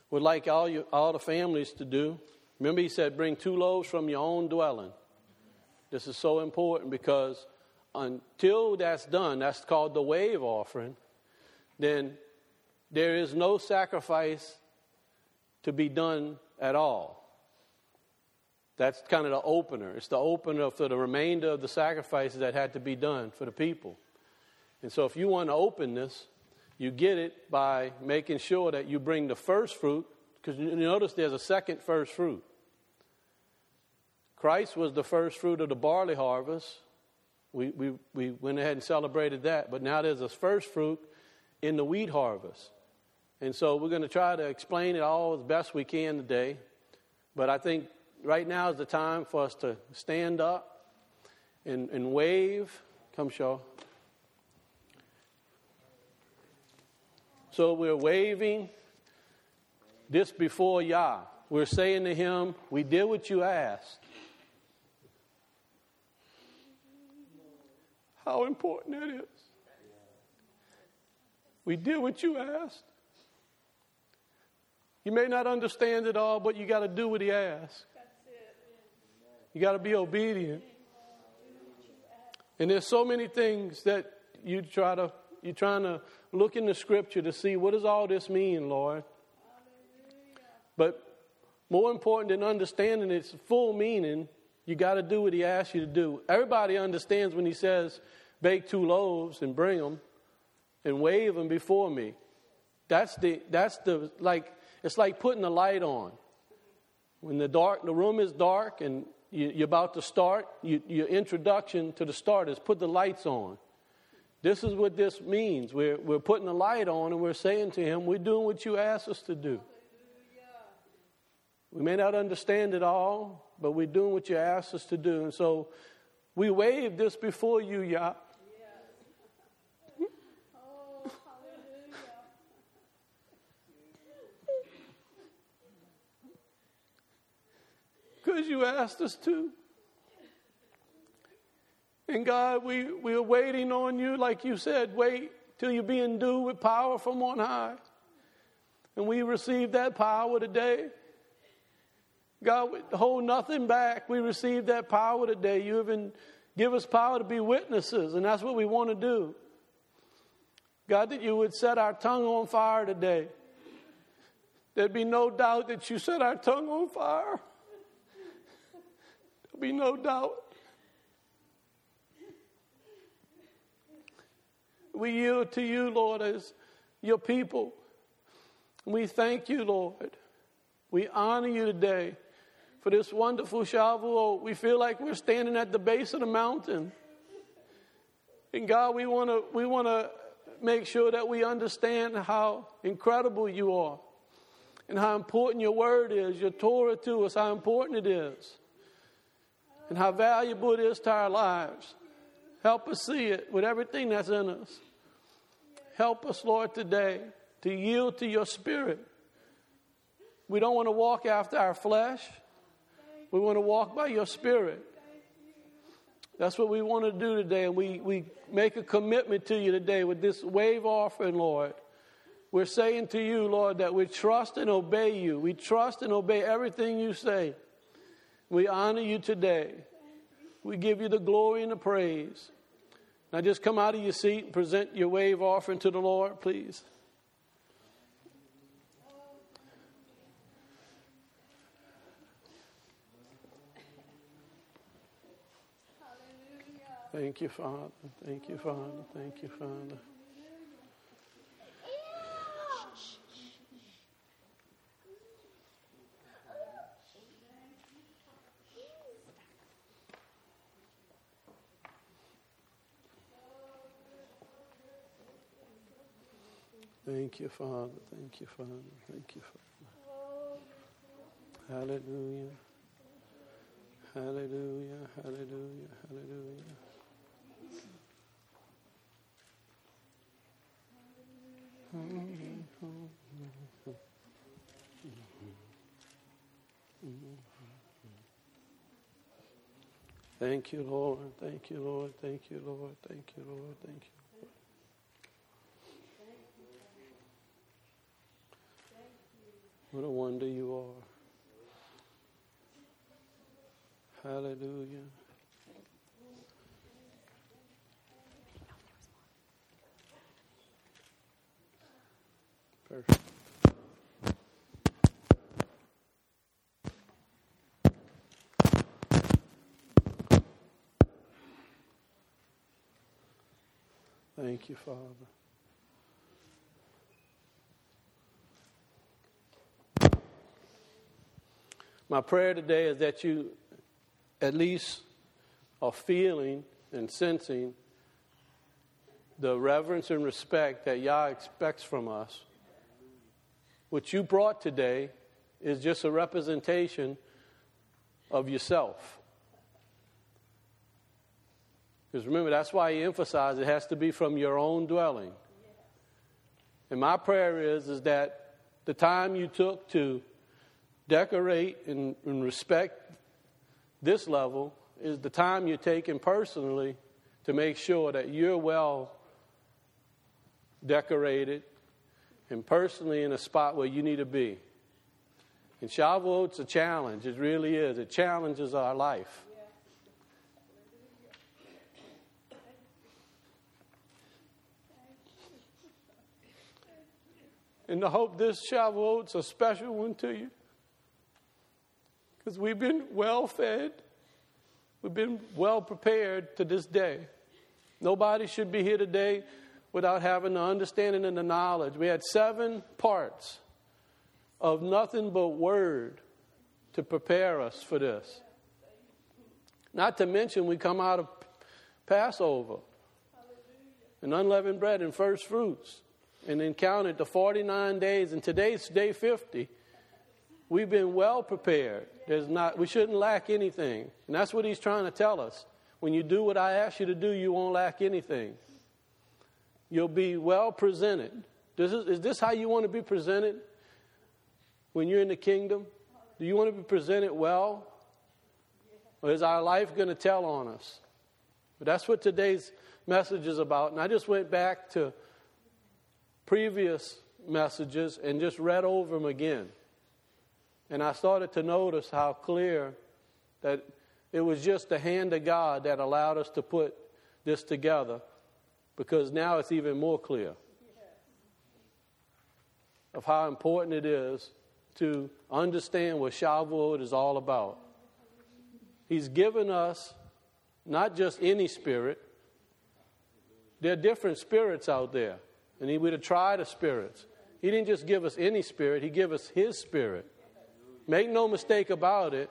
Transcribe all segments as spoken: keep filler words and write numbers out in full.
would like all you, all the families to do. Remember, he said, bring two loaves from your own dwelling. This is so important because until that's done, that's called the wave offering, then there is no sacrifice to be done at all. That's kind of the opener. It's the opener for the remainder of the sacrifices that had to be done for the people. And so if you want to open this, you get it by making sure that you bring the first fruit, because you notice there's a second first fruit. Christ was the first fruit of the barley harvest. We, we, we went ahead and celebrated that. But now there's a first fruit in the wheat harvest. And so we're going to try to explain it all as best we can today. But I think right now is the time for us to stand up and, and wave. Come, Shaw. So we're waving this before Yah. We're saying to him, we did what you asked. How important that is. We did what you asked. You may not understand it all, but you got to do what he asks. You got to be obedient. And there's so many things that you try to, you're trying to look in the scripture to see, what does all this mean, Lord? But more important than understanding its full meaning, you got to do what he asks you to do. Everybody understands when he says, bake two loaves and bring them and wave them before me. That's the, that's the, like, it's like putting the light on. When the dark, the room is dark and you, you're about to start, you, your introduction to the start is put the lights on. This is what this means. We're, we're putting the light on and we're saying to him, we're doing what you asked us to do. We may not understand it all, but we're doing what you asked us to do. And so we wave this before you, Yah. Because you asked us to. And God, we, we are waiting on you, like you said, wait till you be endued with power from on high. And we receive that power today. God, we hold nothing back. We receive that power today. You even give us power to be witnesses, and that's what we want to do. God, that you would set our tongue on fire today. There'd be no doubt that you set our tongue on fire. There'll be no doubt. We yield to you, Lord, as your people. We thank you, Lord. We honor you today for this wonderful Shavuot. We feel like we're standing at the base of the mountain. And God, we want to we want to make sure that we understand how incredible you are and how important your word is, your Torah to us, how important it is, and how valuable it is to our lives. Help us see it with everything that's in us. Help us, Lord, today to yield to your spirit. We don't want to walk after our flesh. We want to walk by your spirit. That's what we want to do today. And we, we make a commitment to you today with this wave offering, Lord. We're saying to you, Lord, that we trust and obey you. We trust and obey everything you say. We honor you today. We give you the glory and the praise. Now just come out of your seat and present your wave offering to the Lord, please. Thank you, Father. Thank you, Father. Thank you, Father. Thank you, Father. Thank you, Father. Thank you, Father. Hallelujah. Hallelujah. Hallelujah. Hallelujah. Thank you, Lord. Thank you, Lord. Thank you, Lord. Thank you, Lord. Thank you. What a wonder you are. Hallelujah. Perfect. Thank you, Father. My prayer today is that you at least are feeling and sensing the reverence and respect that Yah expects from us. What you brought today is just a representation of yourself. Because remember, that's why he emphasized it has to be from your own dwelling. And my prayer is, is that the time you took to decorate and, and respect this level is the time you're taking personally to make sure that you're well decorated and personally in a spot where you need to be. And Shavuot's a challenge. It really is. It challenges our life. And I hope this Shavuot's a special one to you. Because we've been well fed. We've been well prepared to this day. Nobody should be here today without having the understanding and the knowledge. We had seven parts of nothing but word to prepare us for this. Not to mention we come out of Passover and unleavened bread and first fruits and then counted the forty-nine days, and today's day fifty. We've been well prepared. There's not, we shouldn't lack anything. And that's what he's trying to tell us. When you do what I ask you to do, you won't lack anything. You'll be well presented. This is, is this how you want to be presented when you're in the kingdom? Do you want to be presented well? Or is our life going to tell on us? But that's what today's message is about. And I just went back to previous messages and just read over them again. And I started to notice how clear that it was just the hand of God that allowed us to put this together, because now it's even more clear of how important it is to understand what Shavuot is all about. He's given us not just any spirit. There are different spirits out there, and he would have tried the spirits. He didn't just give us any spirit, he gave us his spirit. Make no mistake about it,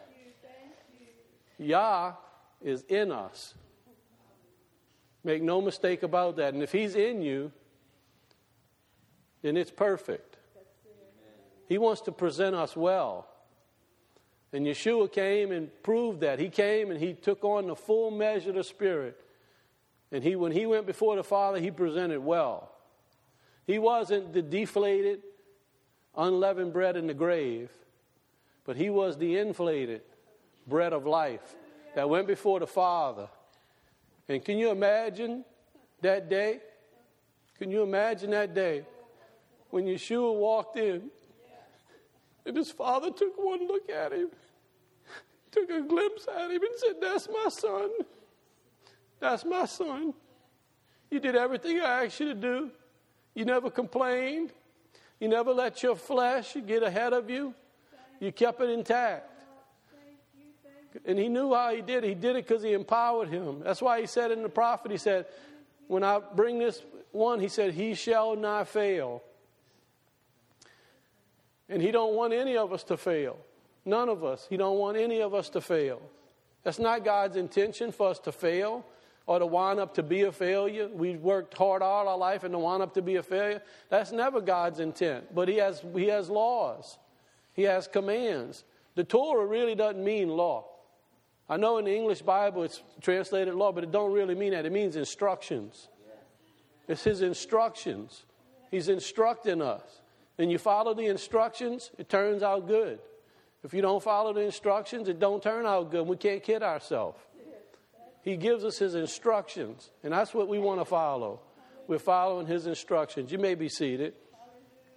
Yah is in us. Make no mistake about that. And if he's in you, then it's perfect. He wants to present us well. And Yeshua came and proved that. He came and he took on the full measure of the Spirit. And he, when he went before the Father, he presented well. He wasn't the deflated, unleavened bread in the grave, but he was the inflated bread of life that went before the Father. And can you imagine that day? Can you imagine that day when Yeshua walked in and his Father took one look at him, took a glimpse at him and said, "That's my son. That's my son. You did everything I asked you to do. You never complained. You never let your flesh get ahead of you. You kept it intact." And he knew how he did it. He did it because he empowered him. That's why he said in the prophet, he said, when I bring this one, he said, he shall not fail. And he don't want any of us to fail. None of us. He don't want any of us to fail. That's not God's intention for us to fail or to wind up to be a failure. We've worked hard all our life and to wind up to be a failure. That's never God's intent. But he has, he has laws. He has commands. The Torah really doesn't mean law. I know in the English Bible it's translated law, but it don't really mean that. It means instructions. It's his instructions. He's instructing us. And you follow the instructions, it turns out good. If you don't follow the instructions, it don't turn out good. We can't kid ourselves. He gives us his instructions, and that's what we want to follow. We're following his instructions. You may be seated.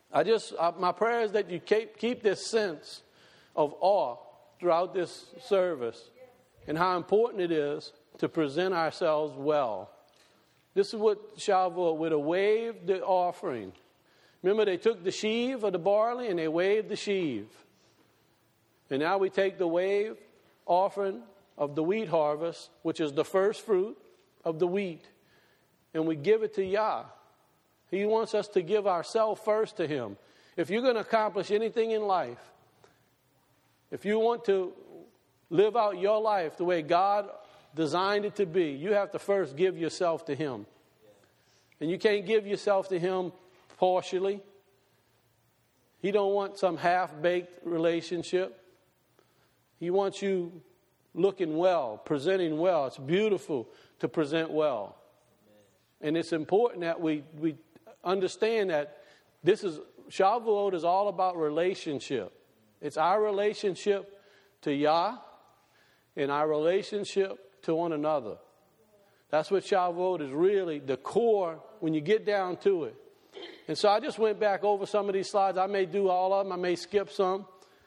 I just, uh, my prayer is that you keep, keep this sense of awe throughout this service and how important it is to present ourselves well. This is what Shavuot would have waved the offering. Remember, they took the sheave of the barley and they waved the sheave. And now we take the wave offering of the wheat harvest, which is the first fruit of the wheat, and we give it to Yah. He wants us to give ourselves first to Him. If you're going to accomplish anything in life, if you want to live out your life the way God designed it to be, you have to first give yourself to Him. And you can't give yourself to Him partially. He don't want some half-baked relationship. He wants you looking well, presenting well. It's beautiful to present well. And it's important that we, we understand that this is, Shavuot is all about relationship. It's our relationship to Yah and our relationship to one another. That's what Shavuot is really, the core, when you get down to it. And so I just went back over some of these slides. I may do all of them. I may skip some.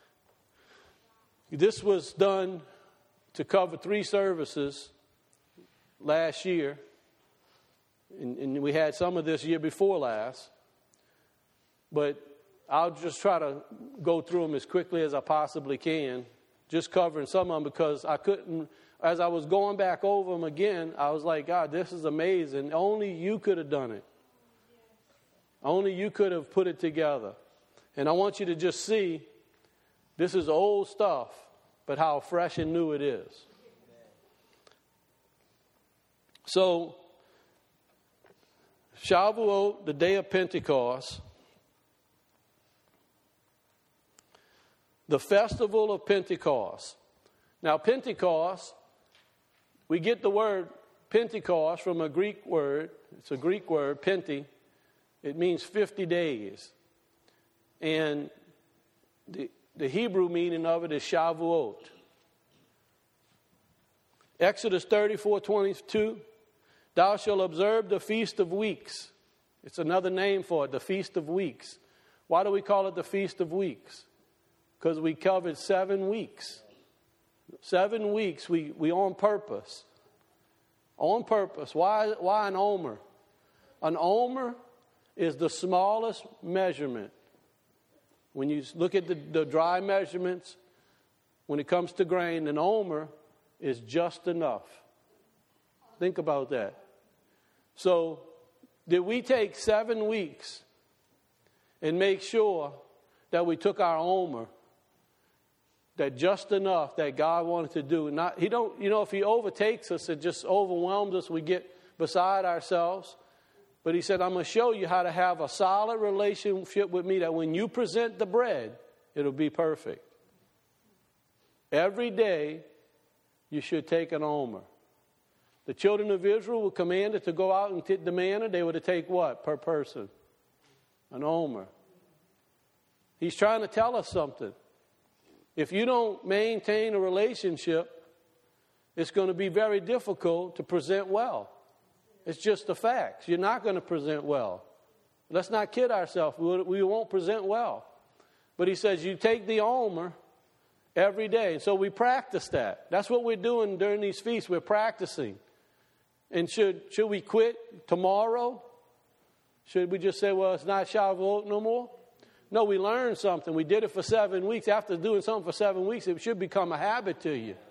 This was done to cover three services last year. And, and we had some of this year before last. But I'll just try to go through them as quickly as I possibly can. Just covering some of them because I couldn't, as I was going back over them again, I was like, God, this is amazing. Only you could have done it. Only you could have put it together. And I want you to just see, this is old stuff, but how fresh and new it is. So, Shavuot, the day of Pentecost, the festival of Pentecost. Now, Pentecost, we get the word Pentecost from a Greek word. It's a Greek word, Pente. It means fifty days. And the, the Hebrew meaning of it is Shavuot. Exodus thirty-four twenty-two, thou shalt observe the Feast of Weeks. It's another name for it, the Feast of Weeks. Why do we call it the Feast of Weeks? Because we covered seven weeks. Seven weeks we, we on purpose. On purpose. Why, why an omer? An omer is the smallest measurement. When you look at the, the dry measurements, when it comes to grain, an omer is just enough. Think about that. So, did we take seven weeks and make sure that we took our omer, that just enough that God wanted to do? Not, he don't, you know, if He overtakes us, it just overwhelms us. We get beside ourselves. But He said, I'm going to show you how to have a solid relationship with me that when you present the bread, it'll be perfect. Every day, you should take an omer. The children of Israel were commanded to go out and get the manna. They were to take what per person? An omer. He's trying to tell us something. If you don't maintain a relationship, it's going to be very difficult to present well. It's just the facts. You're not going to present well. Let's not kid ourselves. We won't present well. But He says you take the omer every day. And so we practice that. That's what we're doing during these feasts. We're practicing. And should, should we quit tomorrow? Should we just say, well, it's not Shavuot no more? No, we learned something. We did it for seven weeks. After doing something for seven weeks, it should become a habit to you.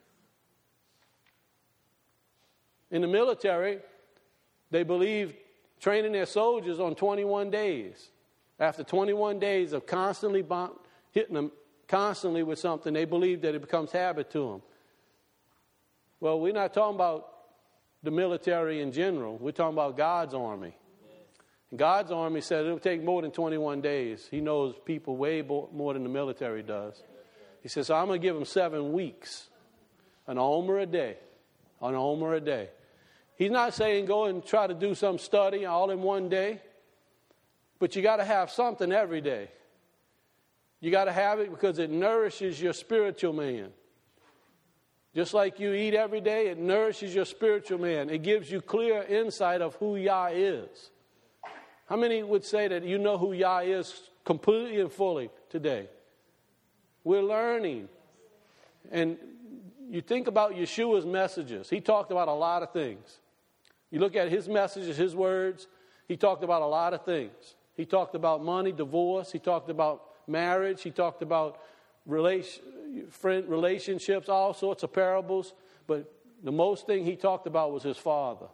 In the military, they believe training their soldiers on twenty-one days. After twenty-one days of constantly bomb, hitting them constantly with something, they believe that it becomes habit to them. Well, we're not talking about the military in general. We're talking about God's army. And God's army said it'll take more than twenty-one days. He knows people way more than the military does. He says, so I'm going to give them seven weeks. An omer a day. An omer a day. He's not saying go and try to do some study all in one day. But you got to have something every day. You got to have it because it nourishes your spiritual man. Just like you eat every day, it nourishes your spiritual man. It gives you clear insight of who Yah is. How many would say that you know who Yah is completely and fully today? We're learning. And you think about Yeshua's messages. He talked about a lot of things. You look at his messages, his words, he talked about a lot of things. He talked about money, divorce. He talked about marriage. He talked about relation, friend, relationships, all sorts of parables. But the most thing he talked about was his Father.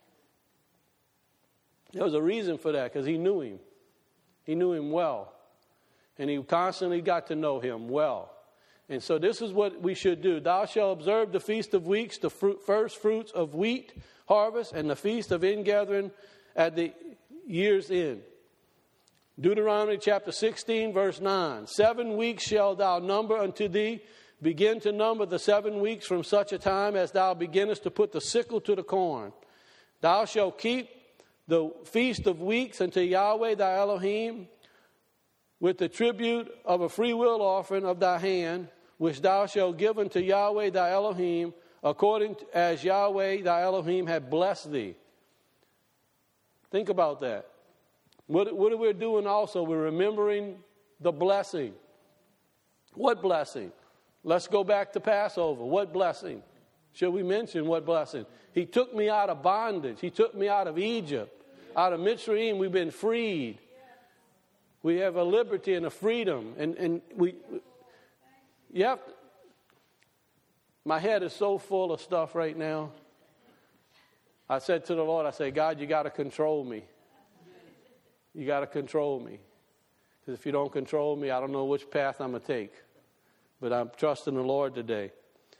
There was a reason for that, because he knew him. He knew him well. And he constantly got to know him well. And so this is what we should do. Thou shalt observe the Feast of Weeks, the fruit, first fruits of wheat harvest, and the Feast of Ingathering at the year's end. Deuteronomy chapter sixteen, verse nine. Seven weeks shalt thou number unto thee. Begin to number the seven weeks from such a time as thou beginnest to put the sickle to the corn. Thou shalt keep the Feast of Weeks unto Yahweh thy Elohim with the tribute of a freewill offering of thy hand, which thou shalt give unto Yahweh thy Elohim, according as Yahweh thy Elohim had blessed thee. Think about that. What, what are we doing also? We're remembering the blessing. What blessing? Let's go back to Passover. What blessing? Should we mention what blessing? He took me out of bondage. He took me out of Egypt. Out of Mitzrayim, we've been freed. We have a liberty and a freedom. And, and we, you have to, my head is so full of stuff right now. I said to the Lord, I said, God, you got to control me. You got to control me. Because if you don't control me, I don't know which path I'm going to take. But I'm trusting the Lord today.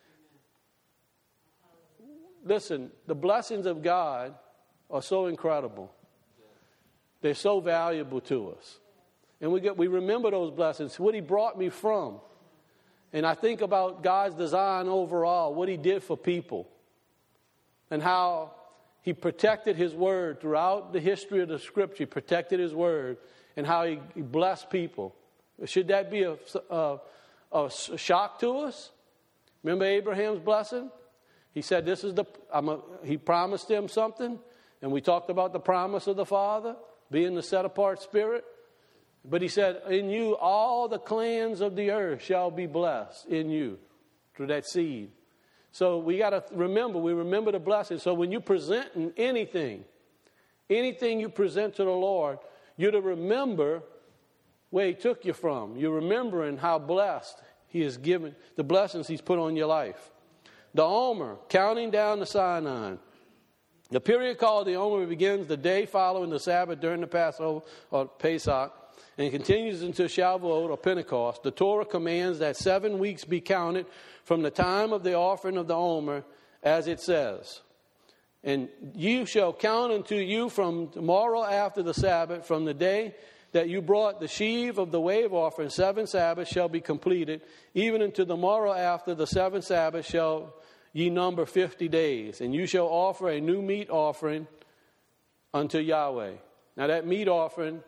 Listen, the blessings of God are so incredible. They're so valuable to us. And we get, we remember those blessings, what he brought me from. And I think about God's design overall, what he did for people. And how he protected his word throughout the history of the scripture. He protected his word. And how he, he blessed people. Should that be a, a, a shock to us? Remember Abraham's blessing? He said, "This is the." I'm a, he promised him something. And we talked about the promise of the Father, being the set-apart spirit. But he said, in you, all the clans of the earth shall be blessed in you through that seed. So we got to remember, we remember the blessing. So when you present anything, anything you present to the Lord, you're to remember where he took you from. You're remembering how blessed he has given, the blessings he's put on your life. The Omer, counting down the Sinai. The period called the Omer begins the day following the Sabbath during the Passover or Pesach and continues until Shavuot or Pentecost. The Torah commands that seven weeks be counted from the time of the offering of the Omer, as it says. And you shall count unto you from tomorrow after the Sabbath, from the day that you brought the sheaf of the wave offering, seven Sabbaths shall be completed. Even unto the morrow after the seventh Sabbath shall ye number fifty days. And you shall offer a new meat offering unto Yahweh. Now that meat offering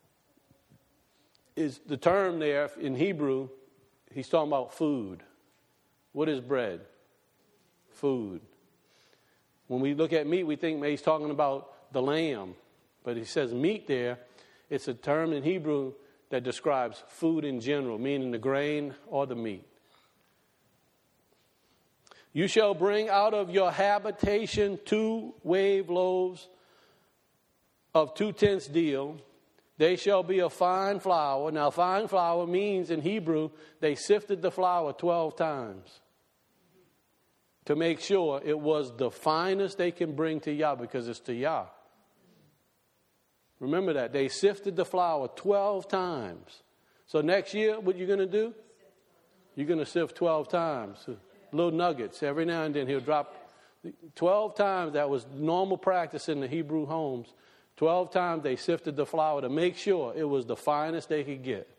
is the term there in Hebrew. He's talking about food. What is bread? Food. When we look at meat, we think he's talking about the lamb. But he says meat there. It's a term in Hebrew that describes food in general, meaning the grain or the meat. You shall bring out of your habitation two wave loaves of two tenths deal. They shall be of fine flour. Now, fine flour means in Hebrew, they sifted the flour twelve times to make sure it was the finest they can bring to Yah, because it's to Yah. Remember that. They sifted the flour twelve times. So next year, what you're going to do? You're going to sift twelve times. Little nuggets. Every now and then he'll drop twelve times. That was normal practice in the Hebrew homes. twelve times they sifted the flour to make sure it was the finest they could get.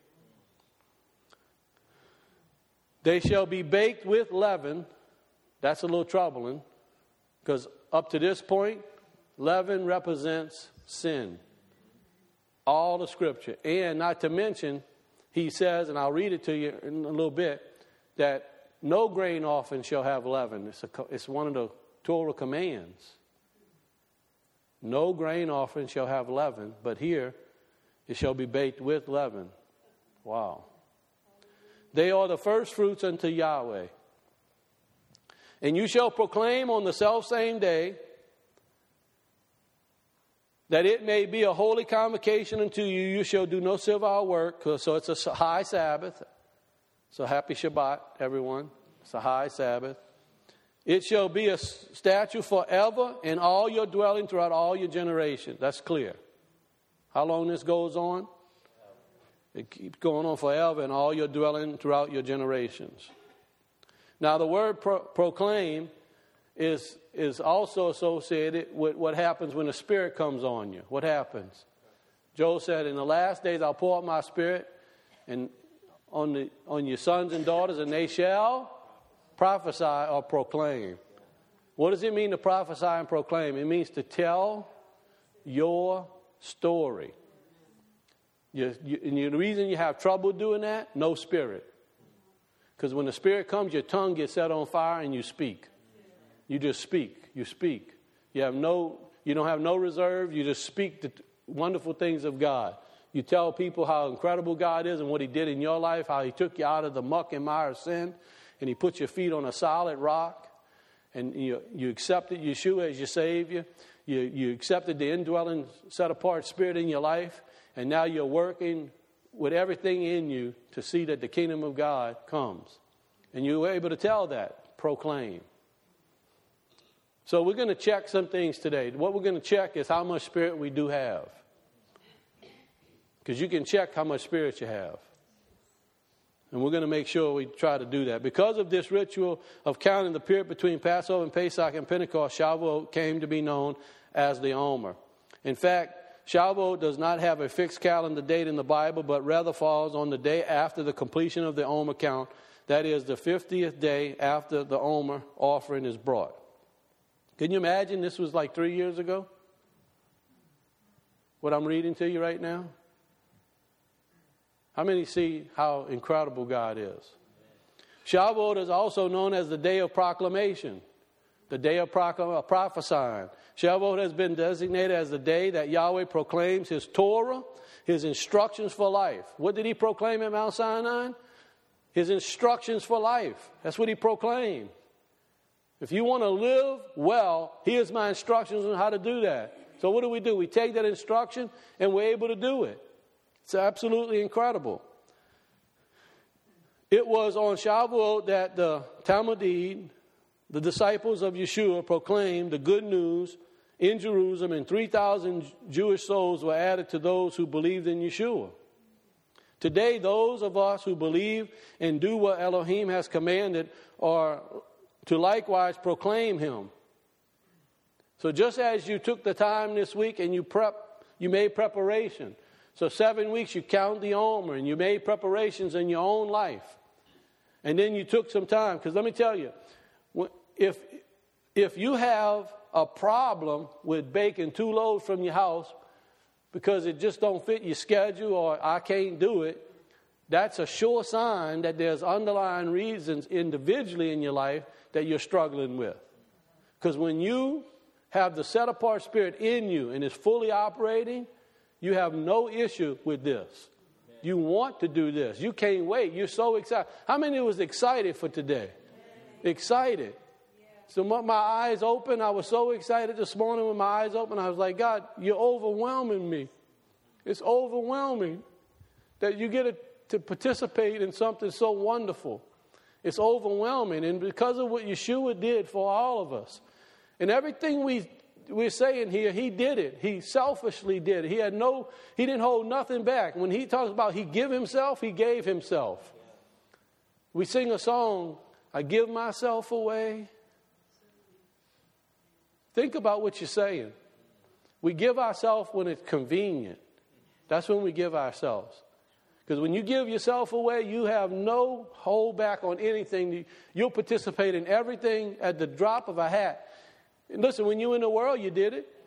They shall be baked with leaven. That's a little troubling, because up to this point, leaven represents sin. All the scripture. And not to mention, he says, and I'll read it to you in a little bit, that no grain offering shall have leaven. It's, a, it's one of the Torah commands. No grain offering shall have leaven, but here it shall be baked with leaven. Wow. They are the first fruits unto Yahweh. And you shall proclaim on the selfsame day that it may be a holy convocation unto you. You shall do no servile work. So it's a high Sabbath. So happy Shabbat, everyone. It's a high Sabbath. It shall be a statute forever in all your dwelling throughout all your generations. That's clear. How long this goes on? It keeps going on forever in all your dwelling throughout your generations. Now the word pro- proclaim is, is also associated with what happens when the Spirit comes on you. What happens? Joel said, in the last days I'll pour out my Spirit and on the on your sons and daughters, and they shall prophesy or proclaim. What does it mean to prophesy and proclaim? It means to tell your story. You, you, and the reason you have trouble doing that, no Spirit. Because when the Spirit comes, your tongue gets set on fire and you speak. You just speak. You speak. You have no. You don't have no reserve. You just speak the wonderful things of God. You tell people how incredible God is and what He did in your life, how He took you out of the muck and mire of sin, and He put your feet on a solid rock, and you, you accepted Yeshua as your Savior. You, you accepted the indwelling, set-apart Spirit in your life, and now you're working with everything in you to see that the kingdom of God comes. And you were able to tell that, proclaim. So we're going to check some things today. What we're going to check is how much Spirit we do have. Because you can check how much Spirit you have. And we're going to make sure we try to do that. Because of this ritual of counting the period between Passover and Pesach and Pentecost, Shavuot came to be known as the Omer. In fact, Shavuot does not have a fixed calendar date in the Bible, but rather falls on the day after the completion of the Omer count. That is the fiftieth day after the Omer offering is brought. Can you imagine this was like three years ago? What I'm reading to you right now? How many see how incredible God is? Shavuot is also known as the day of proclamation, the day of procl- prophesying. Shavuot has been designated as the day that Yahweh proclaims His Torah, His instructions for life. What did He proclaim at Mount Sinai? His instructions for life. That's what He proclaimed. If you want to live well, here's my instructions on how to do that. So what do we do? We take that instruction and we're able to do it. It's absolutely incredible. It was on Shavuot that the Talmudid, the disciples of Yeshua, proclaimed the good news in Jerusalem, and three thousand Jewish souls were added to those who believed in Yeshua. Today, those of us who believe and do what Elohim has commanded are to likewise proclaim Him. So just as you took the time this week and you prep, you made preparation. So seven weeks you count the Omer and you made preparations in your own life. And then you took some time. Because let me tell you, if, if you have a problem with baking two loaves from your house because it just don't fit your schedule or I can't do it, that's a sure sign that there's underlying reasons individually in your life that you're struggling with. Because when you have the set-apart Spirit in you and is fully operating, you have no issue with this. You want to do this. You can't wait. You're so excited. How many was excited for today? Excited. So my, my eyes open. I was so excited this morning with my eyes open. I was like, God, you're overwhelming me. It's overwhelming that you get a, to participate in something so wonderful. It's overwhelming. And because of what Yeshua did for all of us, and everything we we're saying here, He did it. He selfishly did it. He had no, He didn't hold nothing back. When He talks about He give Himself, He gave Himself. We sing a song, I give myself away. Think about what you're saying. We give ourselves when it's convenient. That's when we give ourselves. Because when you give yourself away, you have no hold back on anything. You'll participate in everything at the drop of a hat. And listen, when you were in the world, you did it.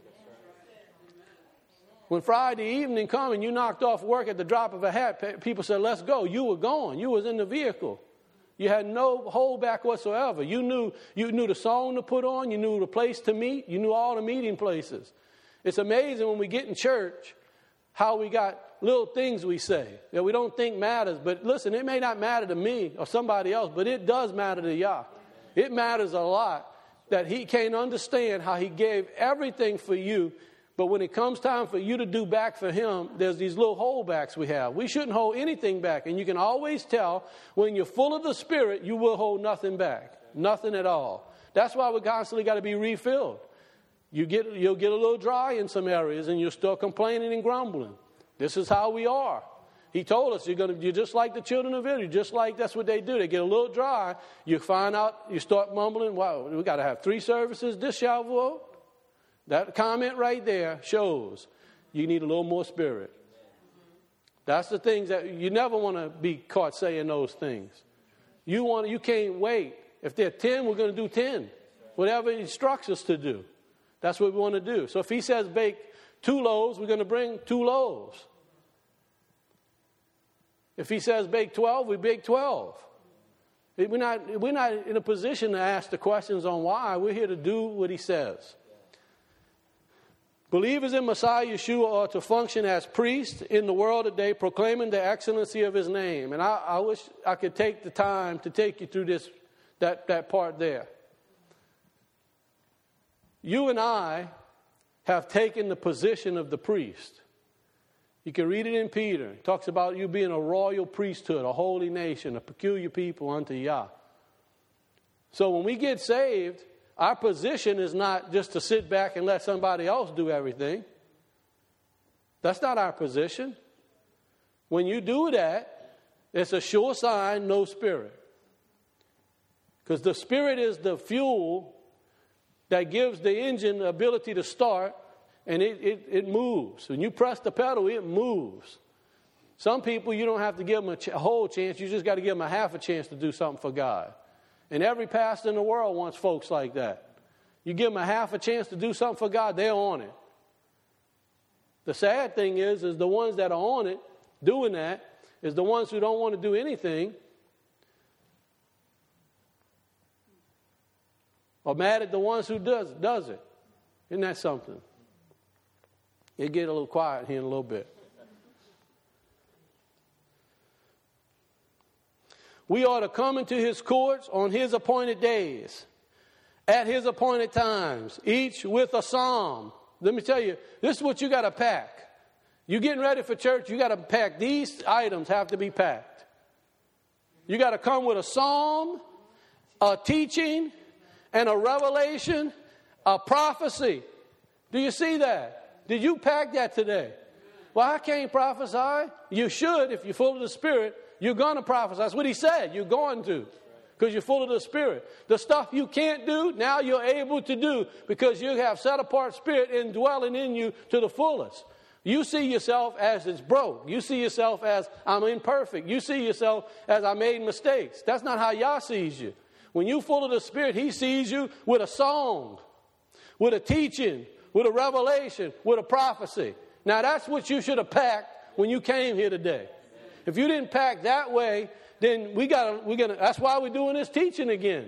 When Friday evening come and you knocked off work at the drop of a hat, people said, let's go. You were gone. You was in the vehicle. You had no hold back whatsoever. You knew, you knew the song to put on. You knew the place to meet. You knew all the meeting places. It's amazing when we get in church how we got little things we say that we don't think matters. But listen, it may not matter to me or somebody else, but it does matter to Yah. It matters a lot that he can't understand how he gave everything for you. But when it comes time for you to do back for him, there's these little holdbacks we have. We shouldn't hold anything back. And you can always tell when you're full of the Spirit, you will hold nothing back. Nothing at all. That's why we constantly got to be refilled. You get, you'll get a little dry in some areas and you'll start complaining and grumbling. This is how we are. He told us you're going to, you're just like the children of Israel. Just like that's what they do. They get a little dry. You find out, you start mumbling. Wow, we got to have three services this Shavuot. That comment right there shows you need a little more Spirit. That's the things that you never want to be caught saying those things. You want, you can't wait. If they're ten, we're going to do ten. Whatever he instructs us to do. That's what we want to do. So if he says bake two loaves, we're going to bring two loaves. If he says bake twelve, we bake twelve. We're not, we're not in a position to ask the questions on why. We're here to do what he says. Believers in Messiah Yeshua are to function as priests in the world today, proclaiming the excellency of his name. And I, I wish I could take the time to take you through this, that, that part there. You and I have taken the position of the priest. You can read it in Peter. It talks about you being a royal priesthood, a holy nation, a peculiar people unto Yah. So when we get saved, our position is not just to sit back and let somebody else do everything. That's not our position. When you do that, it's a sure sign, no Spirit. Because the Spirit is the fuel that gives the engine the ability to start, and it, it, it moves. When you press the pedal, it moves. Some people, you don't have to give them a, ch- a whole chance. You just got to give them a half a chance to do something for God. And every pastor in the world wants folks like that. You give them a half a chance to do something for God, they're on it. The sad thing is, is the ones that are on it, doing that, is the ones who don't want to do anything, or mad at the ones who does, does it. Isn't that something? It'll get a little quiet here in a little bit. We ought to come into his courts on his appointed days, at his appointed times, each with a psalm. Let me tell you, this is what you got to pack. You getting ready for church, you got to pack. These items have to be packed. You got to come with a psalm, a teaching, and a revelation, a prophecy. Do you see that? Did you pack that today? Well, I can't prophesy. You should if you're full of the Spirit. You're going to prophesy. That's what he said. You're going to. Because you're full of the Spirit. The stuff you can't do, now you're able to do. Because you have set apart Spirit indwelling in you to the fullest. You see yourself as it's broke. You see yourself as I'm imperfect. You see yourself as I made mistakes. That's not how Yah sees you. When you're full of the Spirit, he sees you with a song, with a teaching, with a revelation, with a prophecy. Now that's what you should have packed when you came here today. If you didn't pack that way, then we got we got that's why we're doing this teaching again.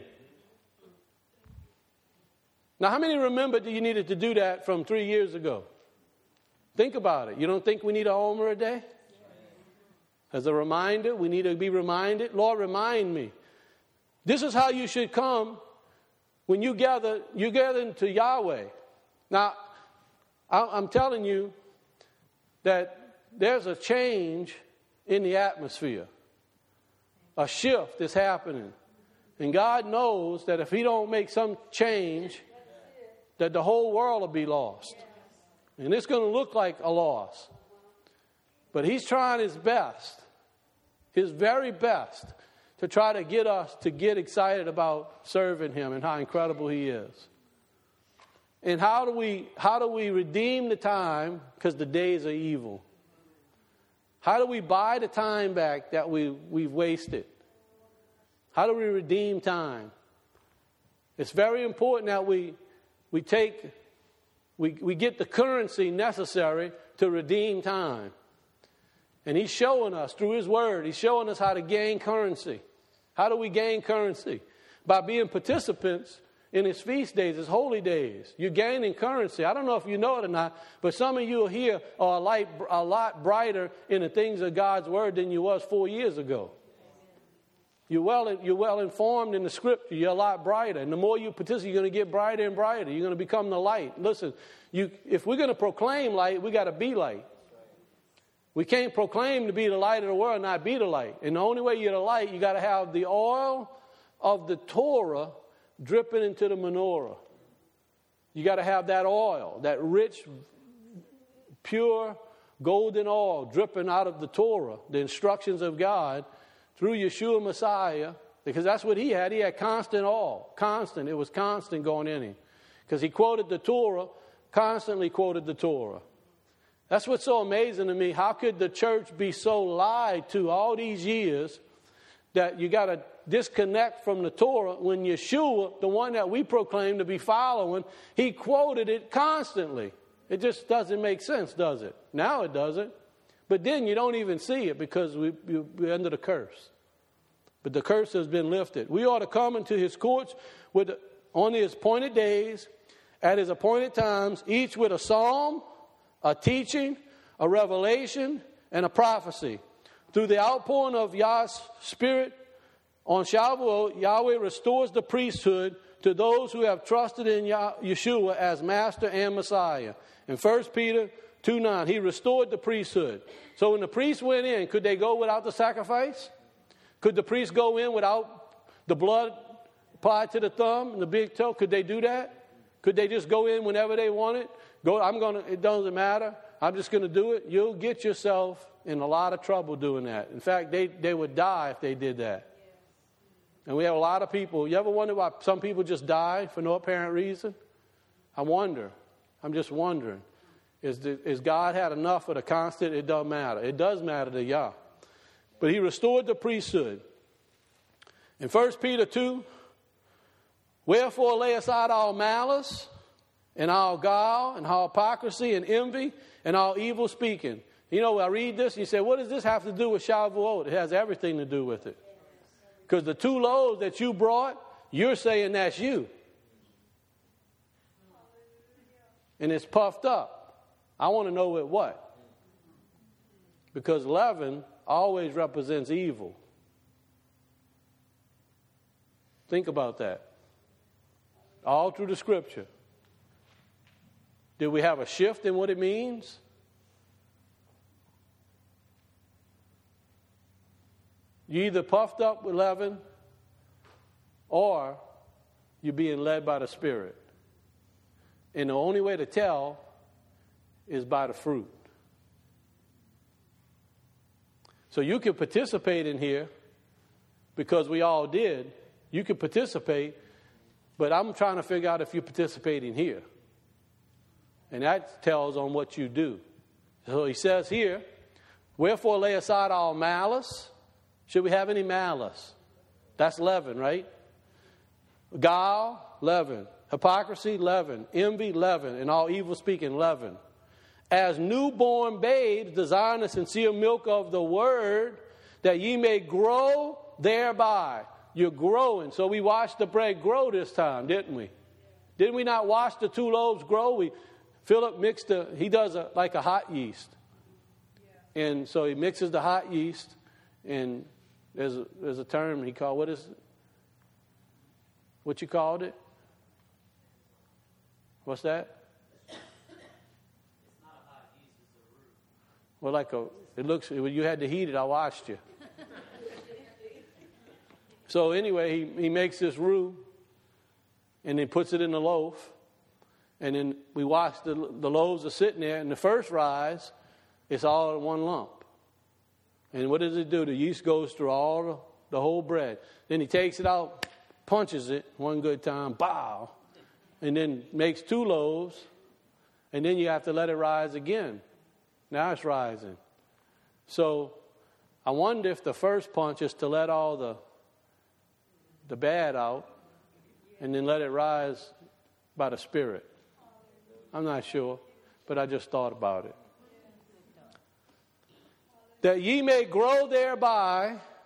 Now, how many remember that you needed to do that from three years ago? Think about it. You don't think we need a Omer a day? As a reminder, we need to be reminded. Lord, remind me. This is how you should come when you gather. You gather to Yahweh. Now, I'm telling you that there's a change in the atmosphere. A shift is happening. And God knows that if he don't make some change, that the whole world will be lost. And it's going to look like a loss. But he's trying his best, his very best, to try to get us to get excited about serving him and how incredible he is. And how do we, how do we redeem the time? Because the days are evil. How do we buy the time back that we, we've wasted? How do we redeem time? It's very important that we we take we, we get the currency necessary to redeem time. And he's showing us through his word, he's showing us how to gain currency. How do we gain currency? By being participants in his feast days, his holy days. You're gaining currency. I don't know if you know it or not, but some of you here are a, light, a lot brighter in the things of God's word than you was four years ago. You're well, you're well informed in the scripture. You're a lot brighter. And the more you participate, you're going to get brighter and brighter. You're going to become the light. Listen, you, if we're going to proclaim light, we got to be light. We can't proclaim to be the light of the world and not be the light. And the only way you're the light, you got to have the oil of the Torah dripping into the menorah. You got to have that oil, that rich, pure, golden oil dripping out of the Torah, the instructions of God, through Yeshua Messiah, because that's what he had. He had constant oil, constant. It was constant going in him. Because he quoted the Torah, constantly quoted the Torah. That's what's so amazing to me. How could the church be so lied to all these years that you got to disconnect from the Torah when Yeshua, the one that we proclaim to be following, he quoted it constantly. It just doesn't make sense, does it? Now it doesn't. But then you don't even see it because we, we're under the curse. But the curse has been lifted. We ought to come into his courts with, on his appointed days, at his appointed times, each with a psalm, a teaching, a revelation, and a prophecy. Through the outpouring of Yah's Spirit on Shavuot, Yahweh restores the priesthood to those who have trusted in Yeshua as Master and Messiah. In First Peter two nine, he restored the priesthood. So when the priests went in, could they go without the sacrifice? Could the priests go in without the blood applied to the thumb and the big toe? Could they do that? Could they just go in whenever they wanted? Go, I'm gonna, it doesn't matter. I'm just going to do it. You'll get yourself in a lot of trouble doing that. In fact, they, they would die if they did that. And we have a lot of people. You ever wonder why some people just die for no apparent reason? I wonder. I'm just wondering. Is, the, is God had enough of the constant? It doesn't matter. It does matter to Yah. But he restored the priesthood. In First Peter two, wherefore lay aside all malice and all guile and all hypocrisy and envy and all evil speaking. You know, I read this and you say, what does this have to do with Shavuot? It has everything to do with it. Because the two loaves that you brought, you're saying that's you. And it's puffed up. I want to know with what. Because leaven always represents evil. Think about that. All through the scripture. Did we have a shift in what it means? You either puffed up with leaven or you're being led by the Spirit. And the only way to tell is by the fruit. So you can participate in here because we all did. You can participate, but I'm trying to figure out if you're participating here. And that tells on what you do. So he says here, wherefore lay aside all malice. Should we have any malice? That's leaven, right? Guile, leaven. Hypocrisy, leaven. Envy, leaven. And all evil speaking, leaven. As newborn babes, desire the sincere milk of the word, that ye may grow thereby. You're growing. So we watched the bread grow this time, didn't we? Didn't we not watch the two loaves grow? We Philip mixed the, he does a, like a hot yeast. And so he mixes the hot yeast, and there's a, there's a term he called, what is it? What you called it? What's that? Well, like a, it looks, you had to heat it, I watched you. So anyway, he, he makes this roux, and then puts it in the loaf, and then we watch the, the loaves are sitting there, and the first rise, it's all in one lump. And what does it do? The yeast goes through all the, the whole bread. Then he takes it out, punches it one good time, bow, and then makes two loaves, and then you have to let it rise again. Now it's rising. So I wonder if the first punch is to let all the the bad out and then let it rise by the Spirit. I'm not sure, but I just thought about it. That ye may grow thereby.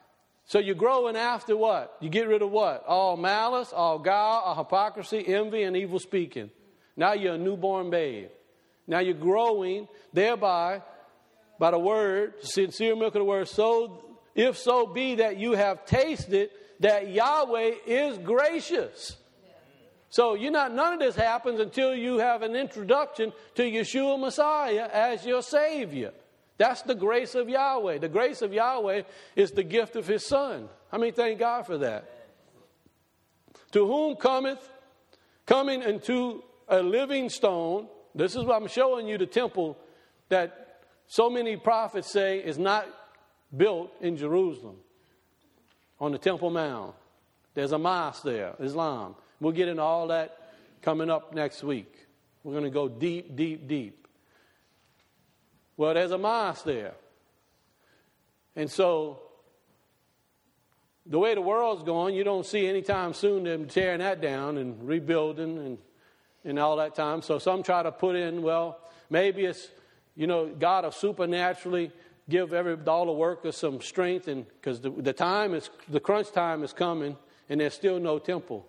So you're growing after what? You get rid of what? All malice, all guile, all hypocrisy, envy, and evil speaking. Now you're a newborn babe. Now you're growing thereby by the word, sincere milk of the word. So, if so be that you have tasted that Yahweh is gracious. So you're not, none of this happens until you have an introduction to Yeshua Messiah as your Savior. That's the grace of Yahweh. The grace of Yahweh is the gift of His Son. I mean, thank God for that. To whom cometh, coming into a living stone. This is what I'm showing you, the temple that so many prophets say is not built in Jerusalem on the Temple Mount. There's a mosque there, Islam. We'll get into all that coming up next week. We're going to go deep, deep, deep. Well, there's a mosque there. And so, the way the world's going, you don't see anytime soon them tearing that down and rebuilding and, and all that time. So some try to put in, well, maybe it's, you know, God will supernaturally give every all the workers some strength, and because the, the time is, the crunch time is coming, and there's still no temple.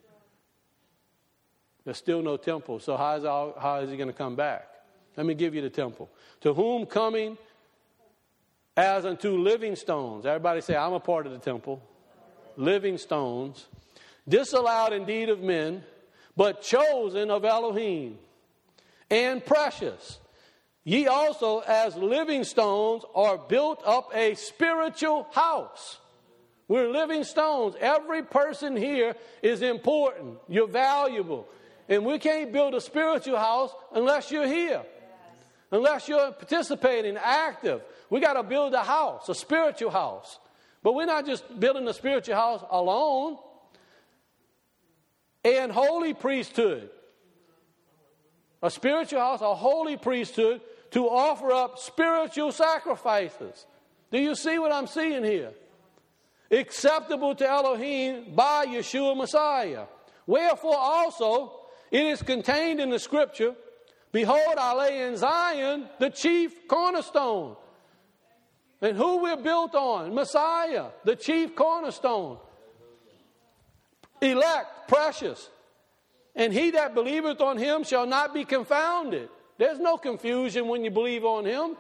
There's still no temple. So how is, all, how is He going to come back? Let me give you the temple. To whom coming as unto living stones. Everybody say, I'm a part of the temple. Living stones. Disallowed indeed of men, but chosen of Elohim. And precious. Ye also as living stones are built up a spiritual house. We're living stones. Every person here is important. You're valuable. And we can't build a spiritual house unless you're here. Unless you're participating, active. We got to build a house, a spiritual house. But we're not just building a spiritual house alone. And holy priesthood. A spiritual house, a holy priesthood to offer up spiritual sacrifices. Do you see what I'm seeing here? Acceptable to Elohim by Yeshua Messiah. Wherefore also it is contained in the scripture, behold, I lay in Zion the chief cornerstone. And who we're built on? Messiah, the chief cornerstone. Elect, precious. And he that believeth on Him shall not be confounded. There's no confusion when you believe on Him.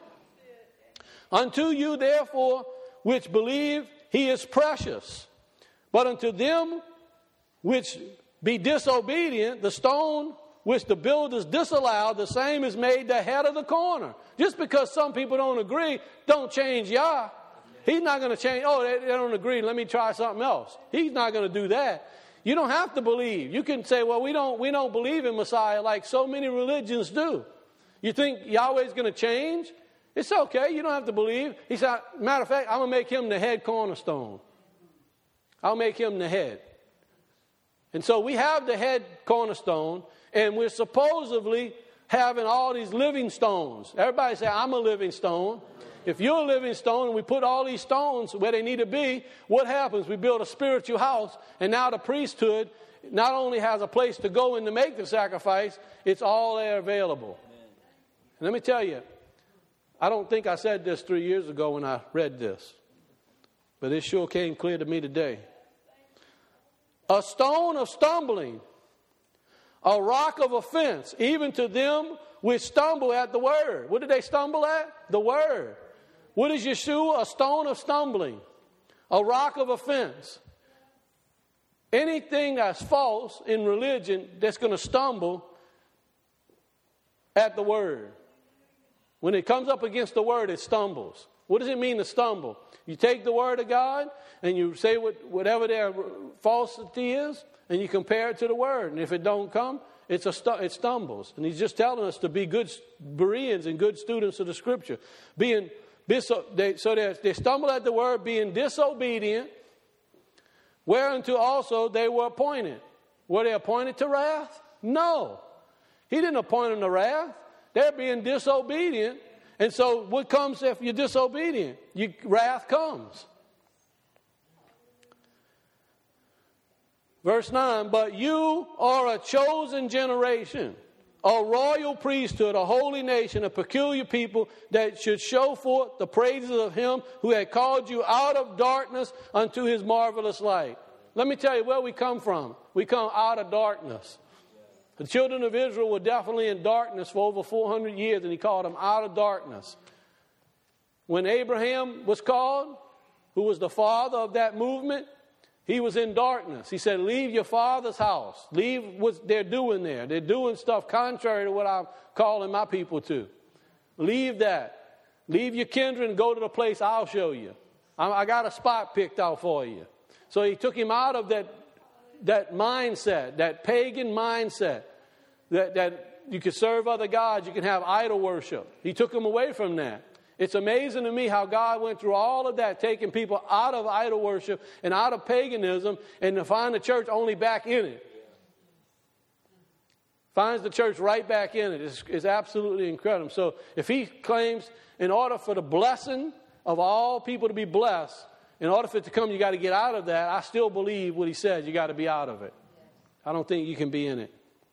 Unto you, therefore, which believe, He is precious. But unto them which be disobedient, the stone which the builders disallowed, the same is made the head of the corner. Just because some people don't agree, don't change Yah. He's not going to change, oh, they, they don't agree, let me try something else. He's not going to do that. You don't have to believe. You can say, well, we don't, we don't believe in Messiah like so many religions do. You think Yahweh's going to change? It's okay. You don't have to believe. He said, matter of fact, I'm going to make Him the head cornerstone. I'll make Him the head. And so we have the head cornerstone, and we're supposedly having all these living stones. Everybody say, I'm a living stone. If you're a living stone and we put all these stones where they need to be, what happens? We build a spiritual house, and now the priesthood not only has a place to go and to make the sacrifice, it's all there available. And let me tell you, I don't think I said this three years ago when I read this, but it sure came clear to me today. A stone of stumbling, a rock of offense, even to them which stumble at the word. What did they stumble at? The word. What is Yeshua? A stone of stumbling, a rock of offense. Anything that's false in religion that's going to stumble at the word. When it comes up against the word, it stumbles. What does it mean to stumble? You take the word of God and you say what, whatever their falsity is, and you compare it to the word. And if it don't come, it's a stu- it stumbles. And He's just telling us to be good Bereans and good students of the Scripture. Being they, so they, they stumble at the word, being disobedient, whereunto also they were appointed. Were they appointed to wrath? No. He didn't appoint them to wrath. They're being disobedient. And so what comes if you're disobedient? You, wrath comes. Verse nine, but you are a chosen generation. a royal priesthood, a holy nation, a peculiar people that should show forth the praises of him who had called you out of darkness unto his marvelous light. Let me tell you where we come from. We come out of darkness. The children of Israel were definitely in darkness for over four hundred years, and he called them out of darkness. When Abraham was called, who was the father of that movement, he was in darkness. He said, leave your father's house. Leave what they're doing there. They're doing stuff contrary to what I'm calling my people to. Leave that. Leave your kindred and go to the place I'll show you. I, I got a spot picked out for you. So he took him out of that, that mindset, that pagan mindset, that, that you could serve other gods, you can have idol worship. He took him away from that. It's amazing to me how God went through all of that, taking people out of idol worship and out of paganism, and to find the church only back in it. Finds the church right back in it. It's, it's absolutely incredible. So if he claims in order for the blessing of all people to be blessed, in order for it to come, you got to get out of that, I still believe what he says. You got to be out of it. I don't think you can be in it.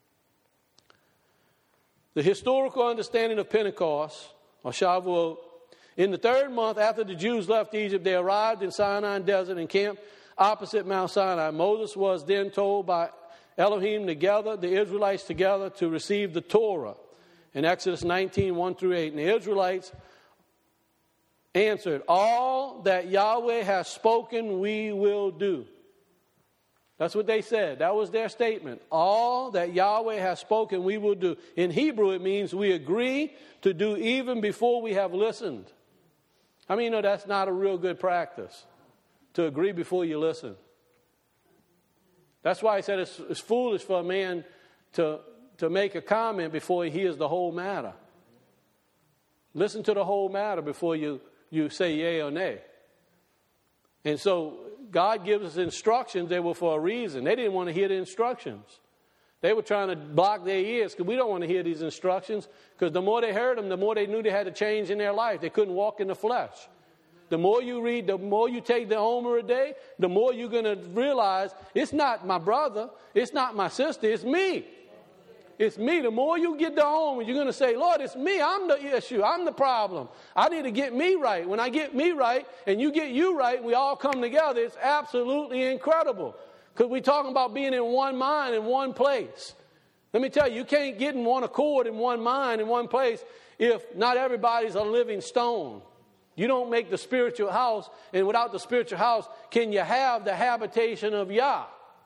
The historical understanding of Pentecost, or Shavuot, in the third month after the Jews left Egypt, they arrived in Sinai desert and camped opposite Mount Sinai. Moses was then told by Elohim to gather the Israelites together to receive the Torah in Exodus nineteen, one through eight. And the Israelites answered, all that Yahweh has spoken we will do. That's what they said. That was their statement. All that Yahweh has spoken we will do. In Hebrew it means we agree to do even before we have listened. I mean, you know, that's not a real good practice, to agree before you listen. That's why I said it's, it's foolish for a man to, to make a comment before he hears the whole matter. Listen to the whole matter before you, you say yea or nay. And so God gives us instructions. They were for a reason. They didn't want to hear the instructions. They were trying to block their ears because we don't want to hear these instructions, because the more they heard them, the more they knew they had to change in their life. They couldn't walk in the flesh. The more you read, the more you take the Omer a day, the more you're going to realize it's not my brother, it's not my sister, it's me. It's me. The more you get the Omer, you're going to say, Lord, it's me. I'm the issue. I'm the problem. I need to get me right. When I get me right and you get you right, we all come together, it's absolutely incredible. Because we're talking about being in one mind, in one place. Let me tell you, you can't get in one accord, in one mind, in one place, if not everybody's a living stone. You don't make the spiritual house, and without the spiritual house, can you have the habitation of Yah?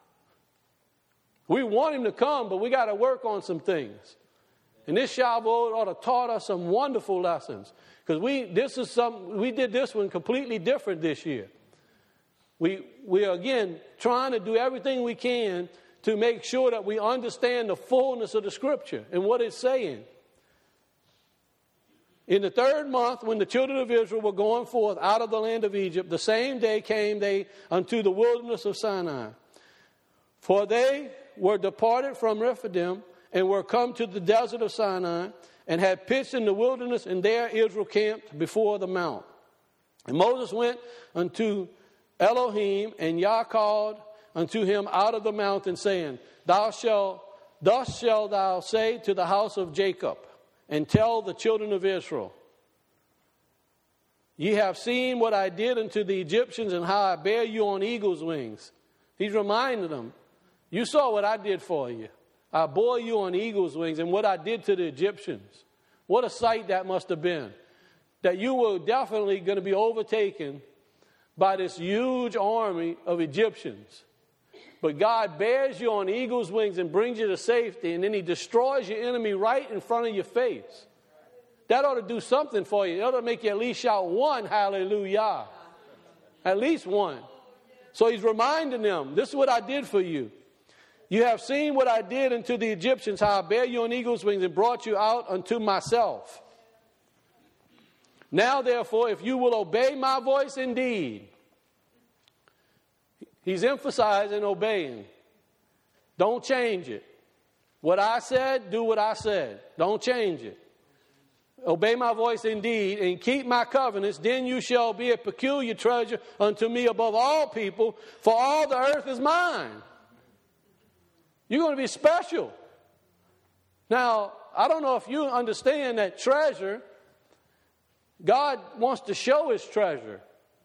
We want him to come, but we got to work on some things. And this Shavuot ought to taught us some wonderful lessons. Because we this is some we did this one completely different this year. We, we are, again, trying to do everything we can to make sure that we understand the fullness of the Scripture and what it's saying. In the third month, when the children of Israel were going forth out of the land of Egypt, the same day came they unto the wilderness of Sinai. For they were departed from Rephidim and were come to the desert of Sinai and had pitched in the wilderness, and there Israel camped before the mount. And Moses went unto Elohim, and Yah called unto him out of the mountain, saying, Thou shalt, thus shalt thou say to the house of Jacob, and tell the children of Israel, Ye have seen what I did unto the Egyptians, and how I bear you on eagle's wings. He's reminding them, you saw what I did for you. I bore you on eagle's wings, and what I did to the Egyptians. What a sight that must have been. That you were definitely going to be overtaken by this huge army of Egyptians. But God bears you on eagle's wings and brings you to safety, and then he destroys your enemy right in front of your face. That ought to do something for you. It ought to make you at least shout one hallelujah. At least one. So he's reminding them, this is what I did for you. You have seen what I did unto the Egyptians, how I bear you on eagle's wings and brought you out unto myself. Now, therefore, if you will obey my voice indeed. He's emphasizing obeying. Don't change it. What I said, do what I said. Don't change it. Obey my voice indeed, and keep my covenants, then you shall be a peculiar treasure unto me above all people, for all the earth is mine. You're going to be special. Now, I don't know if you understand that treasure, God wants to show his treasure.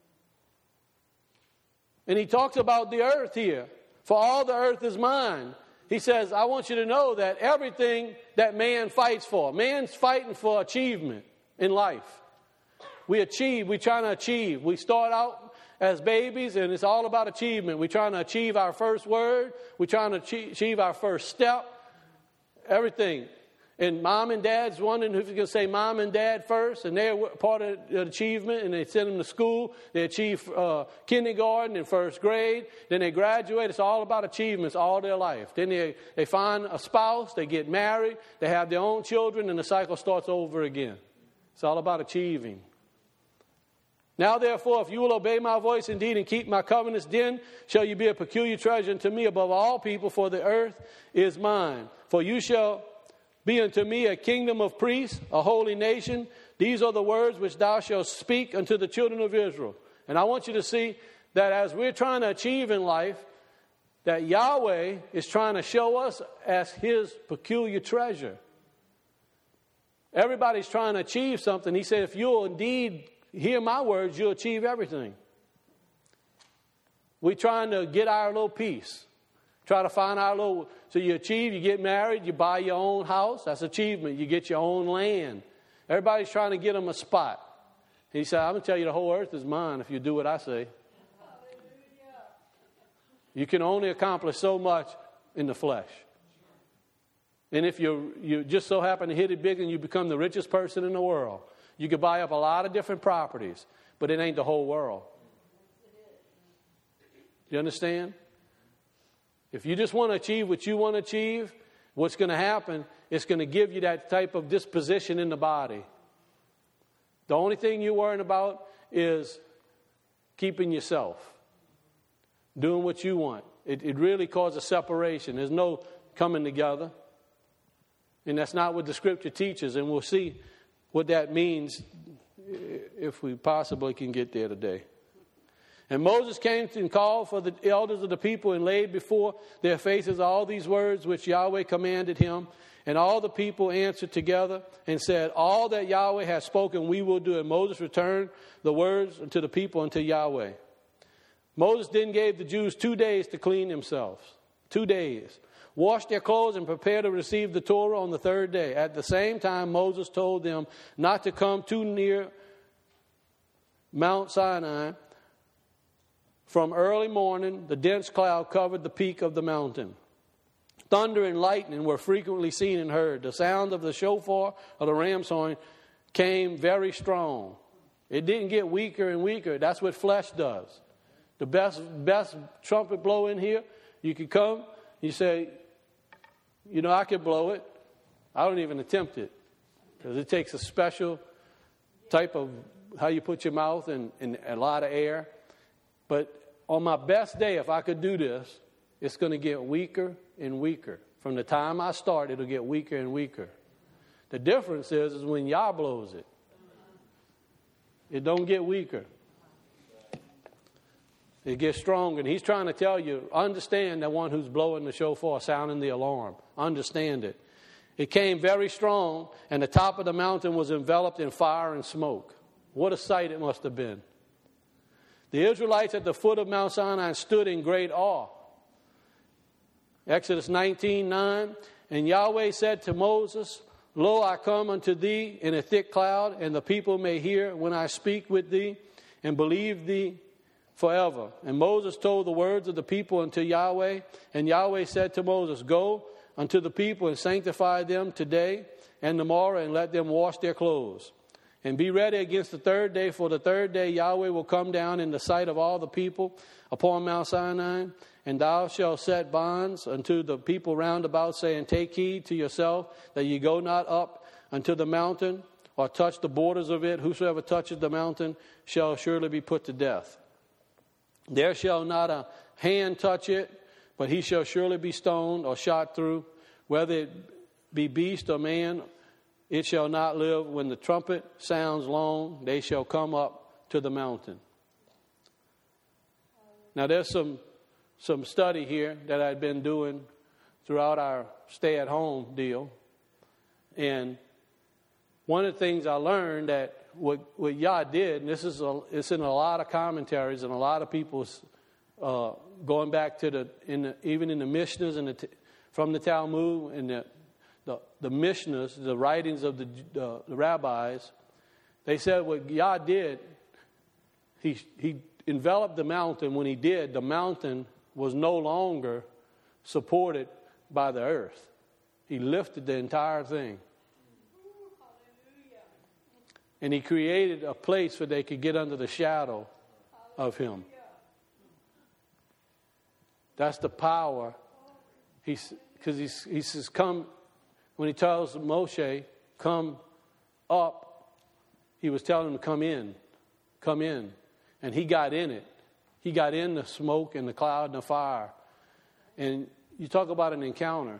And he talks about the earth here. For all the earth is mine. He says, I want you to know that everything that man fights for, man's fighting for achievement in life. We achieve, we're trying to achieve. We start out as babies and it's all about achievement. We're trying to achieve our first word. We're trying to achieve our first step. Everything. And mom and dad's wondering who's going to say mom and dad first, and they're part of the achievement, and they send them to school. They achieve uh, kindergarten and first grade. Then they graduate. It's all about achievements all their life. Then they, they find a spouse. They get married. They have their own children, and the cycle starts over again. It's all about achieving. Now, therefore, if you will obey my voice indeed and keep my covenants, then shall you be a peculiar treasure unto me above all people, for the earth is mine. For you shall be unto me a kingdom of priests, a holy nation. These are the words which thou shalt speak unto the children of Israel. And I want you to see that as we're trying to achieve in life, that Yahweh is trying to show us as his peculiar treasure. Everybody's trying to achieve something. He said, if you'll indeed hear my words, you'll achieve everything. We're trying to get our little piece. Try to find our little, so you achieve, you get married, you buy your own house. That's achievement. You get your own land. Everybody's trying to get them a spot. He said, I'm going to tell you the whole earth is mine if you do what I say. You can only accomplish so much in the flesh. And if you you just so happen to hit it big and you become the richest person in the world, you could buy up a lot of different properties, but it ain't the whole world. You understand? If you just want to achieve what you want to achieve, what's going to happen, it's going to give you that type of disposition in the body. The only thing you're worrying about is keeping yourself, doing what you want. It, it really causes separation. There's no coming together. And that's not what the Scripture teaches. And we'll see what that means if we possibly can get there today. And Moses came and called for the elders of the people and laid before their faces all these words which Yahweh commanded him. And all the people answered together and said, all that Yahweh has spoken we will do. And Moses returned the words to the people unto Yahweh. Moses then gave the Jews two days to clean themselves. Two days. Wash their clothes and prepare to receive the Torah on the third day. At the same time, Moses told them not to come too near Mount Sinai. From early morning, the dense cloud covered the peak of the mountain. Thunder and lightning were frequently seen and heard. The sound of the shofar or the ram's horn came very strong. It didn't get weaker and weaker. That's what flesh does. The best best trumpet blow in here, you could come, you say, you know, I could blow it. I don't even attempt it. Because it takes a special type of how you put your mouth and, and a lot of air. But on my best day, if I could do this, it's going to get weaker and weaker. From the time I start, it'll get weaker and weaker. The difference is, is when Yah blows it. It don't get weaker. It gets stronger. And he's trying to tell you, understand the one who's blowing the shofar, sounding the alarm. Understand it. It came very strong, and the top of the mountain was enveloped in fire and smoke. What a sight it must have been. The Israelites at the foot of Mount Sinai stood in great awe. Exodus nineteen nine. And Yahweh said to Moses, Lo, I come unto thee in a thick cloud, and the people may hear when I speak with thee, and believe thee forever. And Moses told the words of the people unto Yahweh. And Yahweh said to Moses, Go unto the people and sanctify them today and tomorrow, and let them wash their clothes. And be ready against the third day, for the third day Yahweh will come down in the sight of all the people upon Mount Sinai. And thou shalt set bonds unto the people round about, saying, Take heed to yourself that ye go not up unto the mountain, or touch the borders of it. Whosoever touches the mountain shall surely be put to death. There shall not a hand touch it, but he shall surely be stoned or shot through. Whether it be beast or man, it shall not live. When the trumpet sounds long, they shall come up to the mountain. Now there's some some study here that I've been doing throughout our stay-at-home deal. And one of the things I learned that what, what Yah did, and this is a, it's in a lot of commentaries and a lot of people's uh, going back to the, in the even in the Mishnahs and the, from the Talmud and the the, the Mishnahs, the writings of the, uh, the rabbis, they said what Yah did, he he enveloped the mountain. When he did, the mountain was no longer supported by the earth. He lifted the entire thing. And he created a place where they could get under the shadow of him. That's the power. He's because he's, he says, come, when he tells Moshe, come up, he was telling him to come in, come in. And he got in it. He got in the smoke and the cloud and the fire. And you talk about an encounter.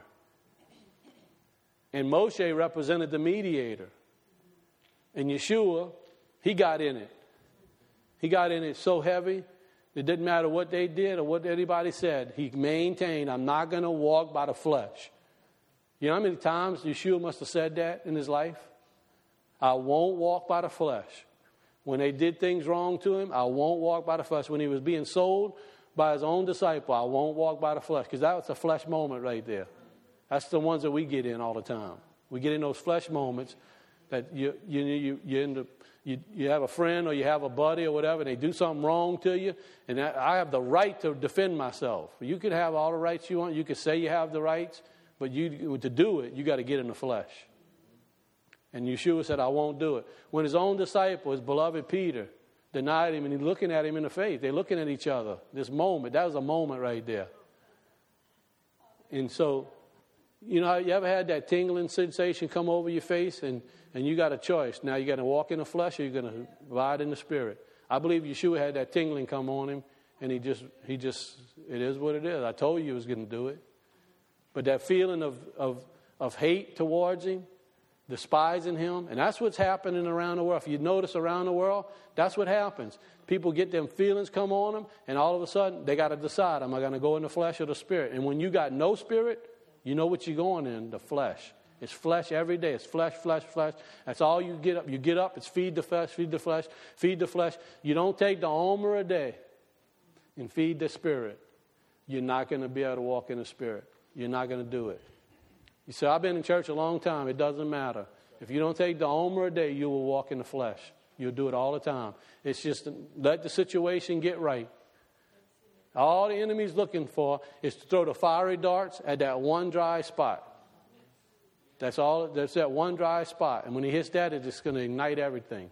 And Moshe represented the mediator. And Yeshua, he got in it. He got in it so heavy, it didn't matter what they did or what anybody said. He maintained, I'm not going to walk by the flesh. You know how many times Yeshua must have said that in his life? I won't walk by the flesh. When they did things wrong to him, I won't walk by the flesh. When he was being sold by his own disciple, I won't walk by the flesh. Because that was a flesh moment right there. That's the ones that we get in all the time. We get in those flesh moments that you you you you end up, you you have a friend or you have a buddy or whatever, and they do something wrong to you, and I have the right to defend myself. You could have all the rights you want. You could say you have the rights, but you to do it, you got to get in the flesh. And Yeshua said, I won't do it. When his own disciple, his beloved Peter, denied him, and he's looking at him in the face. They're looking at each other. This moment, that was a moment right there. And so, you know, you ever had that tingling sensation come over your face, and And you got a choice. Now you're going to walk in the flesh or you're going to ride in the spirit. I believe Yeshua had that tingling come on him, and he just, he just, it is what it is. I told you he was going to do it. But that feeling of, of, of hate towards him, despising him, and that's what's happening around the world. If you notice around the world, that's what happens. People get them feelings come on them, and all of a sudden they got to decide, am I going to go in the flesh or the spirit? And when you got no spirit, you know what you're going in, the flesh. It's flesh every day. It's flesh, flesh, flesh. That's all you get up. You get up, it's feed the flesh, feed the flesh, feed the flesh. You don't take the Omer a day and feed the spirit. You're not going to be able to walk in the spirit. You're not going to do it. You say, I've been in church a long time. It doesn't matter. If you don't take the Omer a day, you will walk in the flesh. You'll do it all the time. It's just let the situation get right. All the enemy's looking for is to throw the fiery darts at that one dry spot. That's all. That's that one dry spot. And when he hits that, it's just going to ignite everything.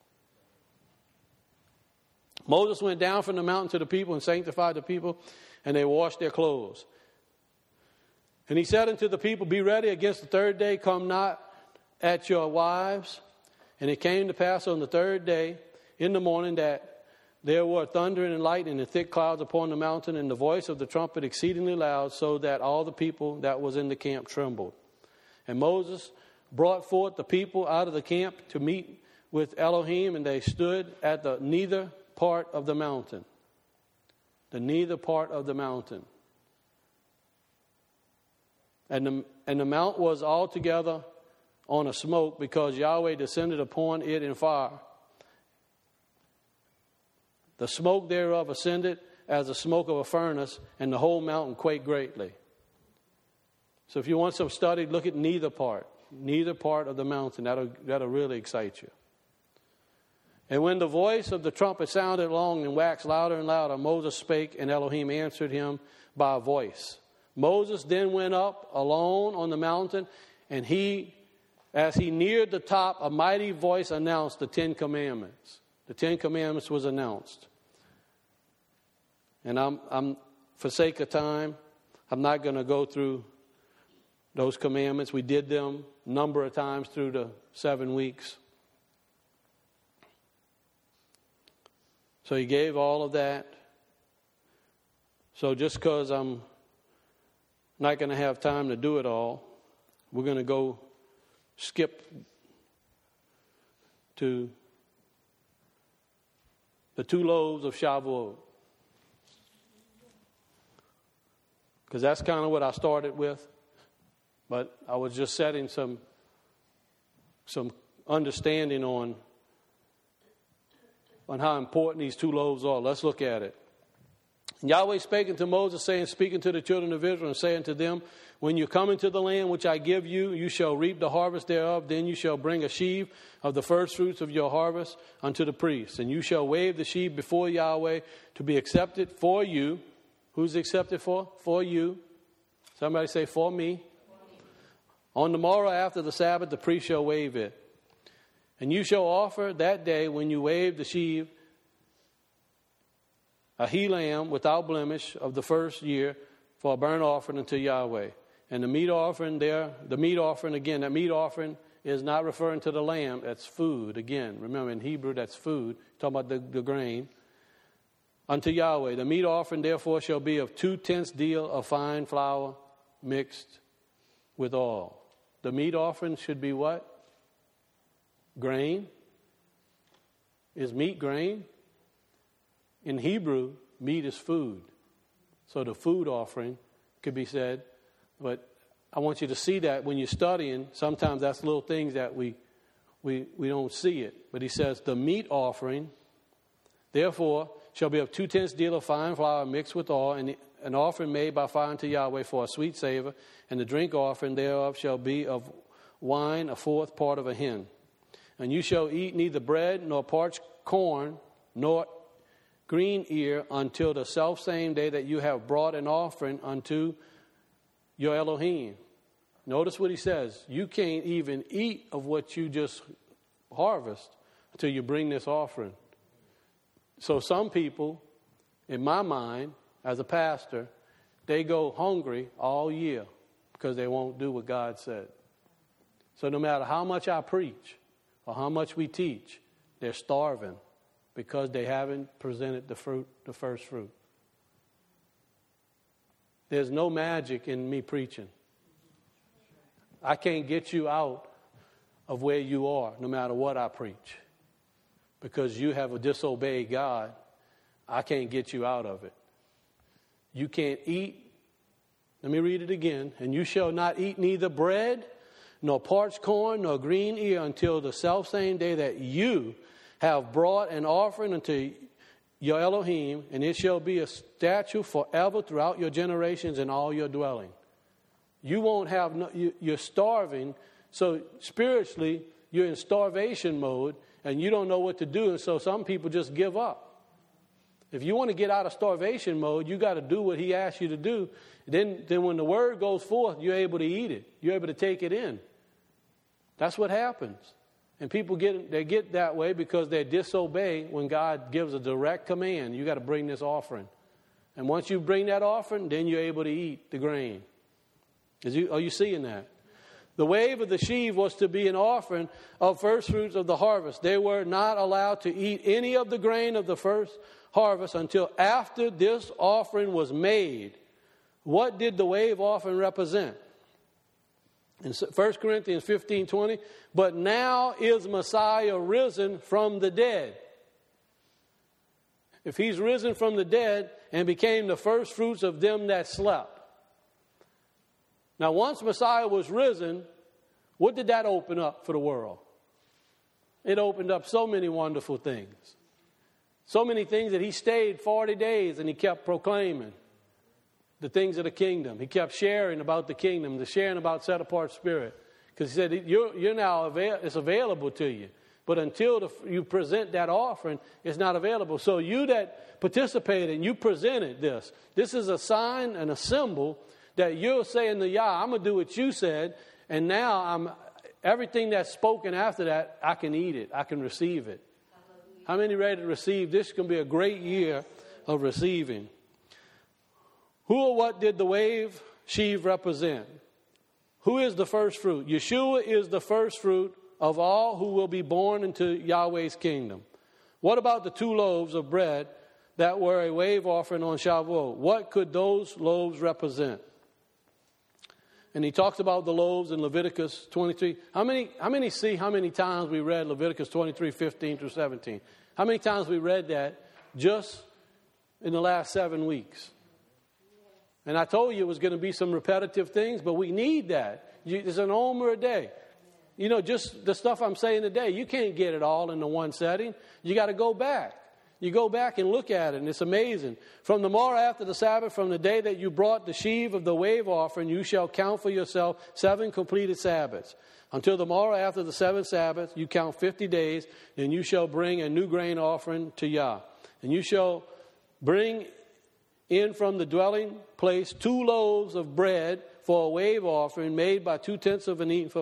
Moses went down from the mountain to the people and sanctified the people, and they washed their clothes. And he said unto the people, be ready against the third day, come not at your wives. And it came to pass on the third day in the morning that there were thundering and lightning and thick clouds upon the mountain, and the voice of the trumpet exceedingly loud, so that all the people that was in the camp trembled. And Moses brought forth the people out of the camp to meet with Elohim, and they stood at the neither part of the mountain. The neither part of the mountain. And the, and the mount was altogether on a smoke, because Yahweh descended upon it in fire. The smoke thereof ascended as the smoke of a furnace, and the whole mountain quaked greatly. So if you want some study, look at neither part. Neither part of the mountain. That'll, that'll really excite you. And when the voice of the trumpet sounded long and waxed louder and louder, Moses spake, and Elohim answered him by a voice. Moses then went up alone on the mountain, and he, as he neared the top, a mighty voice announced the Ten Commandments. The Ten Commandments was announced. And I'm, I'm for sake of time, I'm not going to go through those commandments. We did them a number of times through the seven weeks. So he gave all of that. So just because I'm not going to have time to do it all, we're going to go skip to the two loaves of Shavuot. Because that's kind of what I started with. But I was just setting some some understanding on, on how important these two loaves are. Let's look at it. Yahweh spake unto Moses, saying, speaking to the children of Israel, and saying to them, when you come into the land which I give you, you shall reap the harvest thereof. Then you shall bring a sheaf of the first fruits of your harvest unto the priest. And you shall wave the sheaf before Yahweh to be accepted for you. Who's accepted for? For you. Somebody say, for me. For me. On the morrow after the Sabbath, the priest shall wave it. And you shall offer that day, when you wave the sheaf, a he lamb without blemish of the first year for a burnt offering unto Yahweh. And the meat offering there, the meat offering again, that meat offering is not referring to the lamb. That's food. Again, remember in Hebrew, that's food. Talking about the, the grain. Unto Yahweh. The meat offering therefore shall be of two-tenths deal of fine flour mixed with oil. The meat offering should be what? Grain. Is meat grain? In Hebrew, meat is food. So the food offering could be said, but I want you to see that when you're studying, sometimes that's little things that we we we don't see it. But he says, the meat offering, therefore, shall be of two-tenths deal of fine flour mixed with oil, and an offering made by fire unto Yahweh for a sweet savor, and the drink offering thereof shall be of wine a fourth part of a hin. And you shall eat neither bread nor parched corn nor green ear until the selfsame day that you have brought an offering unto your Elohim. Notice what he says. You can't even eat of what you just harvest until you bring this offering. So some people, in my mind, as a pastor, they go hungry all year because they won't do what God said. So no matter how much I preach or how much we teach, they're starving because they haven't presented the fruit, the first fruit. There's no magic in me preaching. I can't get you out of where you are, no matter what I preach. Because you have disobeyed God, I can't get you out of it. You can't eat. Let me read it again. And you shall not eat neither bread, nor parched corn, nor green ear, until the selfsame day that you have brought an offering unto your Elohim, and it shall be a statute forever throughout your generations and all your dwelling. You won't have, no, you, you're starving, so spiritually you're in starvation mode, and you don't know what to do, and so some people just give up. If you want to get out of starvation mode, you got to do what he asks you to do. Then, then when the word goes forth, you're able to eat it. You're able to take it in. That's what happens. And people get they get that way because they disobey when God gives a direct command. You got to bring this offering. And once you bring that offering, then you're able to eat the grain. Is you, are you seeing that? The wave of the sheaf was to be an offering of first fruits of the harvest. They were not allowed to eat any of the grain of the first harvest until after this offering was made. What did the wave offering represent? In First Corinthians fifteen twenty, but now is Messiah risen from the dead. If he's risen from the dead and became the first fruits of them that slept. Now, once Messiah was risen, what did that open up for the world? It opened up so many wonderful things. So many things that he stayed forty days and he kept proclaiming the things of the kingdom. He kept sharing about the kingdom, the sharing about set-apart spirit. Because he said, you're, you're now, avail- it's available to you. But until the, you present that offering, it's not available. So you that participated and you presented this, this is a sign and a symbol that you're saying to Yah, I'm going to do what you said, and now I'm everything that's spoken after that, I can eat it. I can receive it. How many ready to receive? This is going to be a great year of receiving. Who or what did the wave sheaf represent? Who is the first fruit? Yeshua is the first fruit of all who will be born into Yahweh's kingdom. What about the two loaves of bread that were a wave offering on Shavuot? What could those loaves represent? And he talks about the loaves in Leviticus twenty-three. How many, how many see how many times we read Leviticus twenty-three, fifteen through seventeen? How many times we read that just in the last seven weeks? And I told you it was going to be some repetitive things, but we need that. It's an omer a day. You know, just the stuff I'm saying today, you can't get it all into one setting. You got to go back. You go back and look at it, and it's amazing. From the morrow after the Sabbath, from the day that you brought the sheaf of the wave offering, you shall count for yourself seven completed Sabbaths. Until the morrow after the seventh Sabbath, you count fifty days, and you shall bring a new grain offering to Yah. And you shall bring in from the dwelling place two loaves of bread for a wave offering made by two-tenths of an ephah.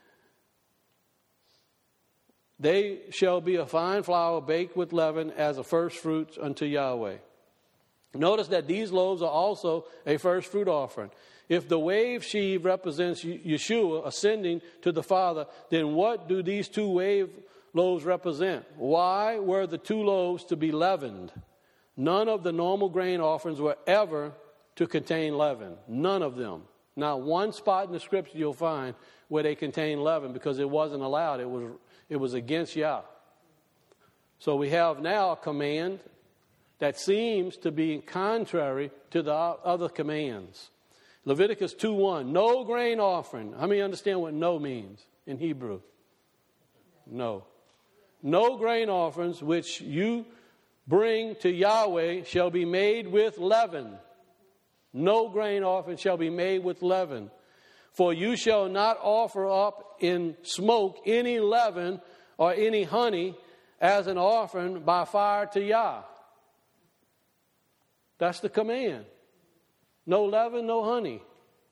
They shall be a fine flour baked with leaven as a first fruits unto Yahweh. Notice that these loaves are also a first fruit offering. If the wave sheaf represents Yeshua ascending to the Father, then what do these two wave loaves represent? Why were the two loaves to be leavened? None of the normal grain offerings were ever to contain leaven. None of them. Not one spot in the scripture you'll find where they contain leaven, because it wasn't allowed. It was It was against Yah. So we have now a command that seems to be contrary to the other commands. Leviticus two one, no grain offering. How many understand what no means in Hebrew? No. No grain offerings which you bring to Yahweh shall be made with leaven. No grain offering shall be made with leaven. For you shall not offer up in smoke any leaven or any honey as an offering by fire to Yah. That's the command. No leaven, no honey.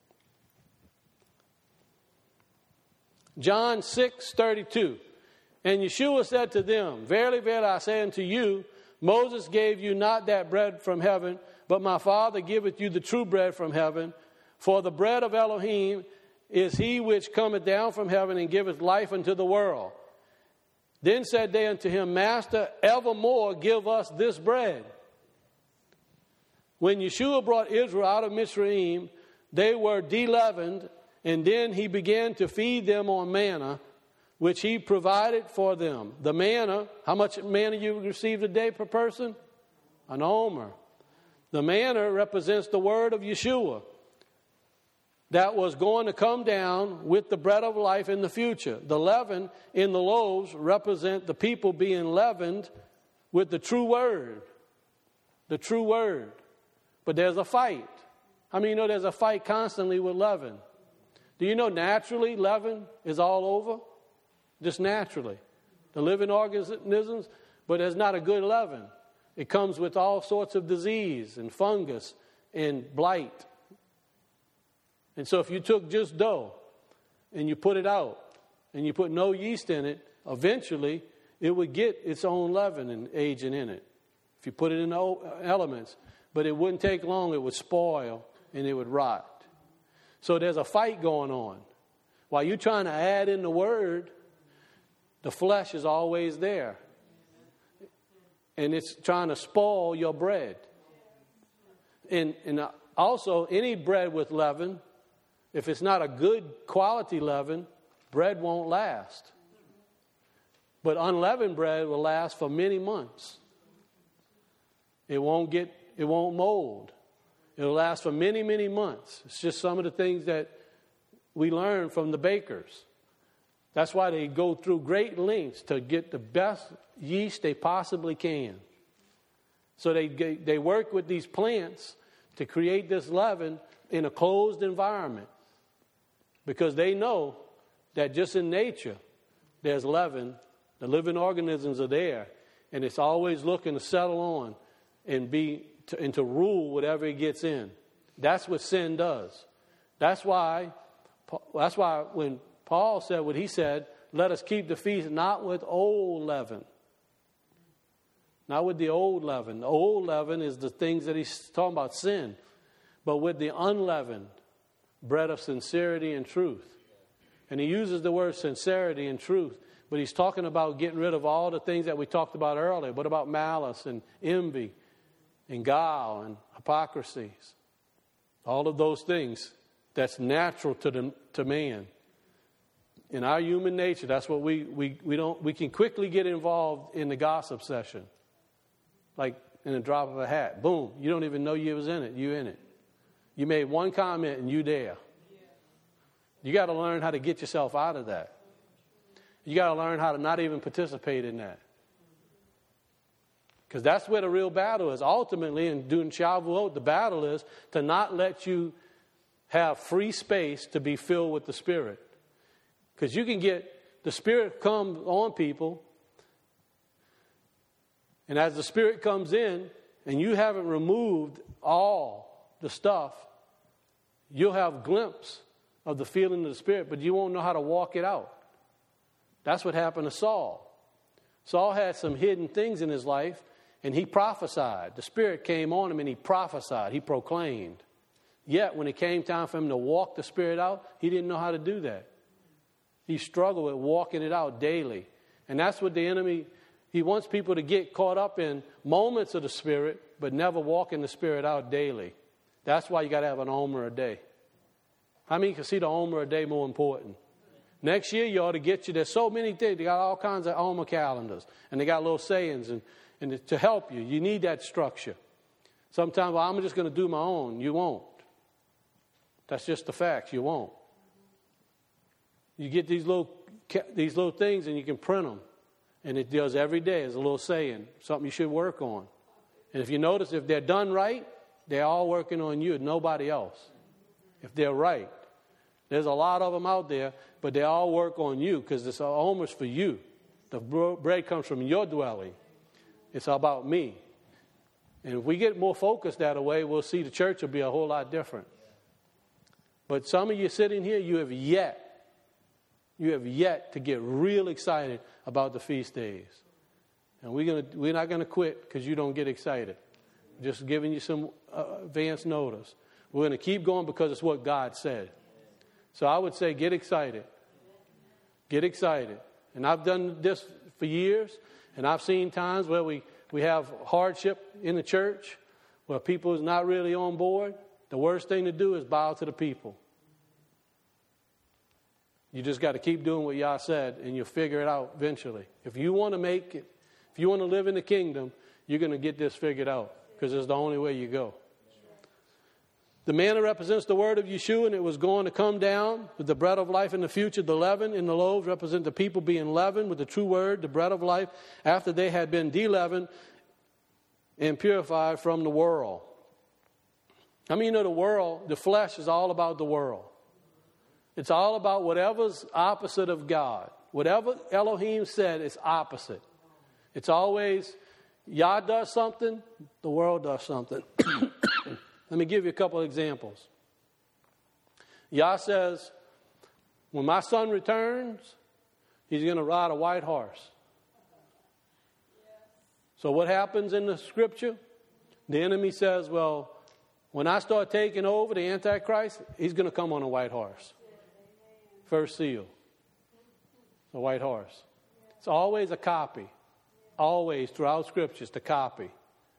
John six thirty-two. And Yeshua said to them, verily, verily, I say unto you, Moses gave you not that bread from heaven, but my Father giveth you the true bread from heaven. For the bread of Elohim is he which cometh down from heaven and giveth life unto the world. Then said they unto him, Master, evermore give us this bread. When Yeshua brought Israel out of Mitzrayim, they were de-leavened, and then he began to feed them on manna, which he provided for them. The manna, how much manna you receive a day per person? An omer. The manna represents the word of Yeshua that was going to come down with the bread of life in the future. The leaven in the loaves represent the people being leavened with the true word. The true word. But there's a fight. How many know there's a fight constantly with leaven? Do you know naturally leaven is all over? Just naturally. The living organisms, but there's not a good leaven. It comes with all sorts of disease and fungus and blight. And so if you took just dough and you put it out and you put no yeast in it, eventually it would get its own leaven and agent in it. If you put it in the elements. But it wouldn't take long. It would spoil and it would rot. So there's a fight going on. While you're trying to add in the word, the flesh is always there. And it's trying to spoil your bread. And, and also, any bread with leaven, if it's not a good quality leaven, bread won't last. But unleavened bread will last for many months. It won't get, it won't mold. It'll last for many, many months. It's just some of the things that we learn from the bakers. That's why they go through great lengths to get the best yeast they possibly can. So they they work with these plants to create this leaven in a closed environment. Because they know that just in nature, there's leaven. The living organisms are there. And it's always looking to settle on and be to, and to rule whatever it gets in. That's what sin does. That's why, that's why when Paul said what he said, let us keep the feast not with old leaven. Not with the old leaven. The old leaven is the things that he's talking about, sin. But with the unleavened bread of sincerity and truth. And he uses the word sincerity and truth. But he's talking about getting rid of all the things that we talked about earlier. What about malice and envy and guile and hypocrisies? All of those things that's natural to the, to man. In our human nature, that's what we, we, we don't, we can quickly get involved in the gossip session. Like in a drop of a hat. Boom. You don't even know you was in it. You in it. You made one comment and you there. You got to learn how to get yourself out of that. You got to learn how to not even participate in that. Because that's where the real battle is. Ultimately, in doing Shavuot, the battle is to not let you have free space to be filled with the Spirit. Because you can get the Spirit come on people, and as the Spirit comes in, and you haven't removed all the stuff, you'll have a glimpse of the feeling of the Spirit, but you won't know how to walk it out. That's what happened to Saul. Saul had some hidden things in his life, and he prophesied. The Spirit came on him, and he prophesied. He proclaimed. Yet, when it came time for him to walk the Spirit out, he didn't know how to do that. He struggled with walking it out daily. And that's what the enemy, he wants people to get caught up in moments of the Spirit, but never walking the Spirit out daily. That's why you got to have an omer a day. How many can see the omer a day more important? Next year, you ought to get you. There's so many things. They got all kinds of omer calendars, and they got little sayings and, and to help you. You need that structure. Sometimes, well, I'm just going to do my own. You won't. That's just the facts. You won't. You get these little these little things, and you can print them, and it does every day. It's a little saying, something you should work on. And if you notice, if they're done right, they're all working on you, nobody else. If they're right. There's a lot of them out there, but they all work on you because it's almost for you. The bread comes from your dwelling. It's about me. And if we get more focused that way, we'll see the church will be a whole lot different. But some of you sitting here, you have yet, you have yet to get real excited about the feast days. And we're gonna, we're not going to quit because you don't get excited. Just giving you some uh, advance notice. We're going to keep going because it's what God said. So I would say get excited. Get excited. And I've done this for years, and I've seen times where we, we have hardship in the church, where people is not really on board. The worst thing to do is bow to the people. You just got to keep doing what Yah said, and you'll figure it out eventually. If you want to make it, if you want to live in the kingdom, you're going to get this figured out, because it's the only way you go. The manna represents the word of Yeshua, and it was going to come down with the bread of life in the future. The leaven in the loaves represent the people being leavened with the true word, the bread of life, after they had been de-leavened and purified from the world. I mean, you know, the world, the flesh is all about the world. It's all about whatever's opposite of God. Whatever Elohim said is opposite. It's always, Yah does something, the world does something. Let me give you a couple of examples. Yah says, when my son returns, he's going to ride a white horse. So what happens in the scripture? The enemy says, well, when I start taking over the Antichrist, he's going to come on a white horse. First seal. The white horse. It's always a copy. Always throughout scriptures, the copy.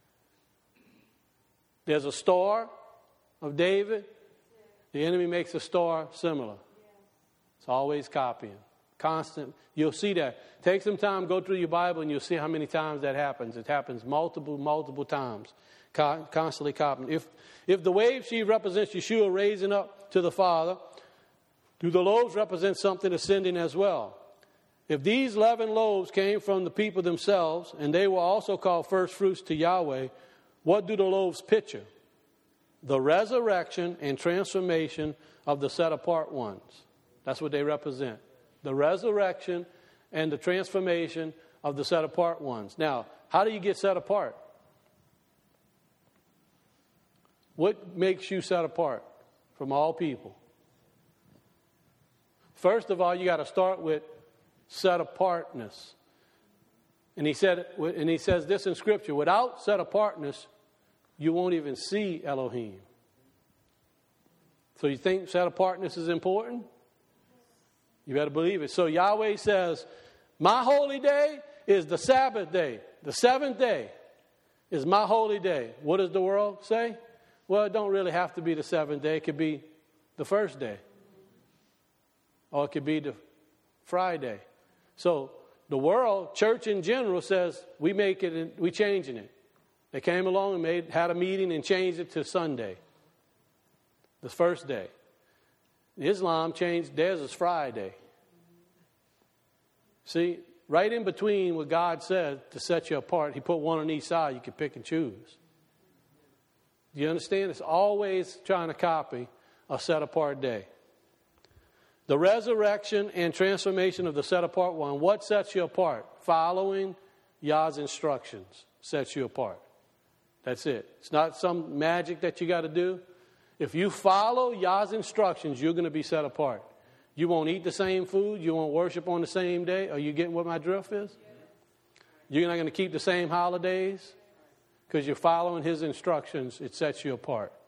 There's a star of David. The enemy makes a star similar. It's always copying. Constant. You'll see that. Take some time, go through your Bible, and you'll see how many times that happens. It happens multiple, multiple times. Con- constantly copying. If, if the wave sheaf represents Yeshua raising up to the Father, do the loaves represent something ascending as well? If these eleven loaves came from the people themselves, and they were also called first fruits to Yahweh, what do the loaves picture? The resurrection and transformation of the set-apart ones. That's what they represent. The resurrection and the transformation of the set-apart ones. Now, how do you get set apart? What makes you set apart from all people? First of all, you got to start with set apartness. And he said, and he says this in Scripture: without set apartness, you won't even see Elohim. So you think set apartness is important? You better believe it. So Yahweh says, my holy day is the Sabbath day. The seventh day is my holy day. What does the world say? Well, it don't really have to be the seventh day. It could be the first day. Or it could be the Friday. So the world, church in general, says we make it, we changing it. They came along and made had a meeting and changed it to Sunday, the first day. Islam changed theirs is Friday. See, right in between what God said to set you apart, he put one on each side. You can pick and choose. Do you understand? It's always trying to copy a set-apart day. The resurrection and transformation of the set-apart one. What sets you apart? Following Yah's instructions sets you apart. That's it. It's not some magic that you got to do. If you follow Yah's instructions, you're going to be set apart. You won't eat the same food. You won't worship on the same day. Are you getting what my drift is? You're not going to keep the same holidays because you're following his instructions. It sets you apart.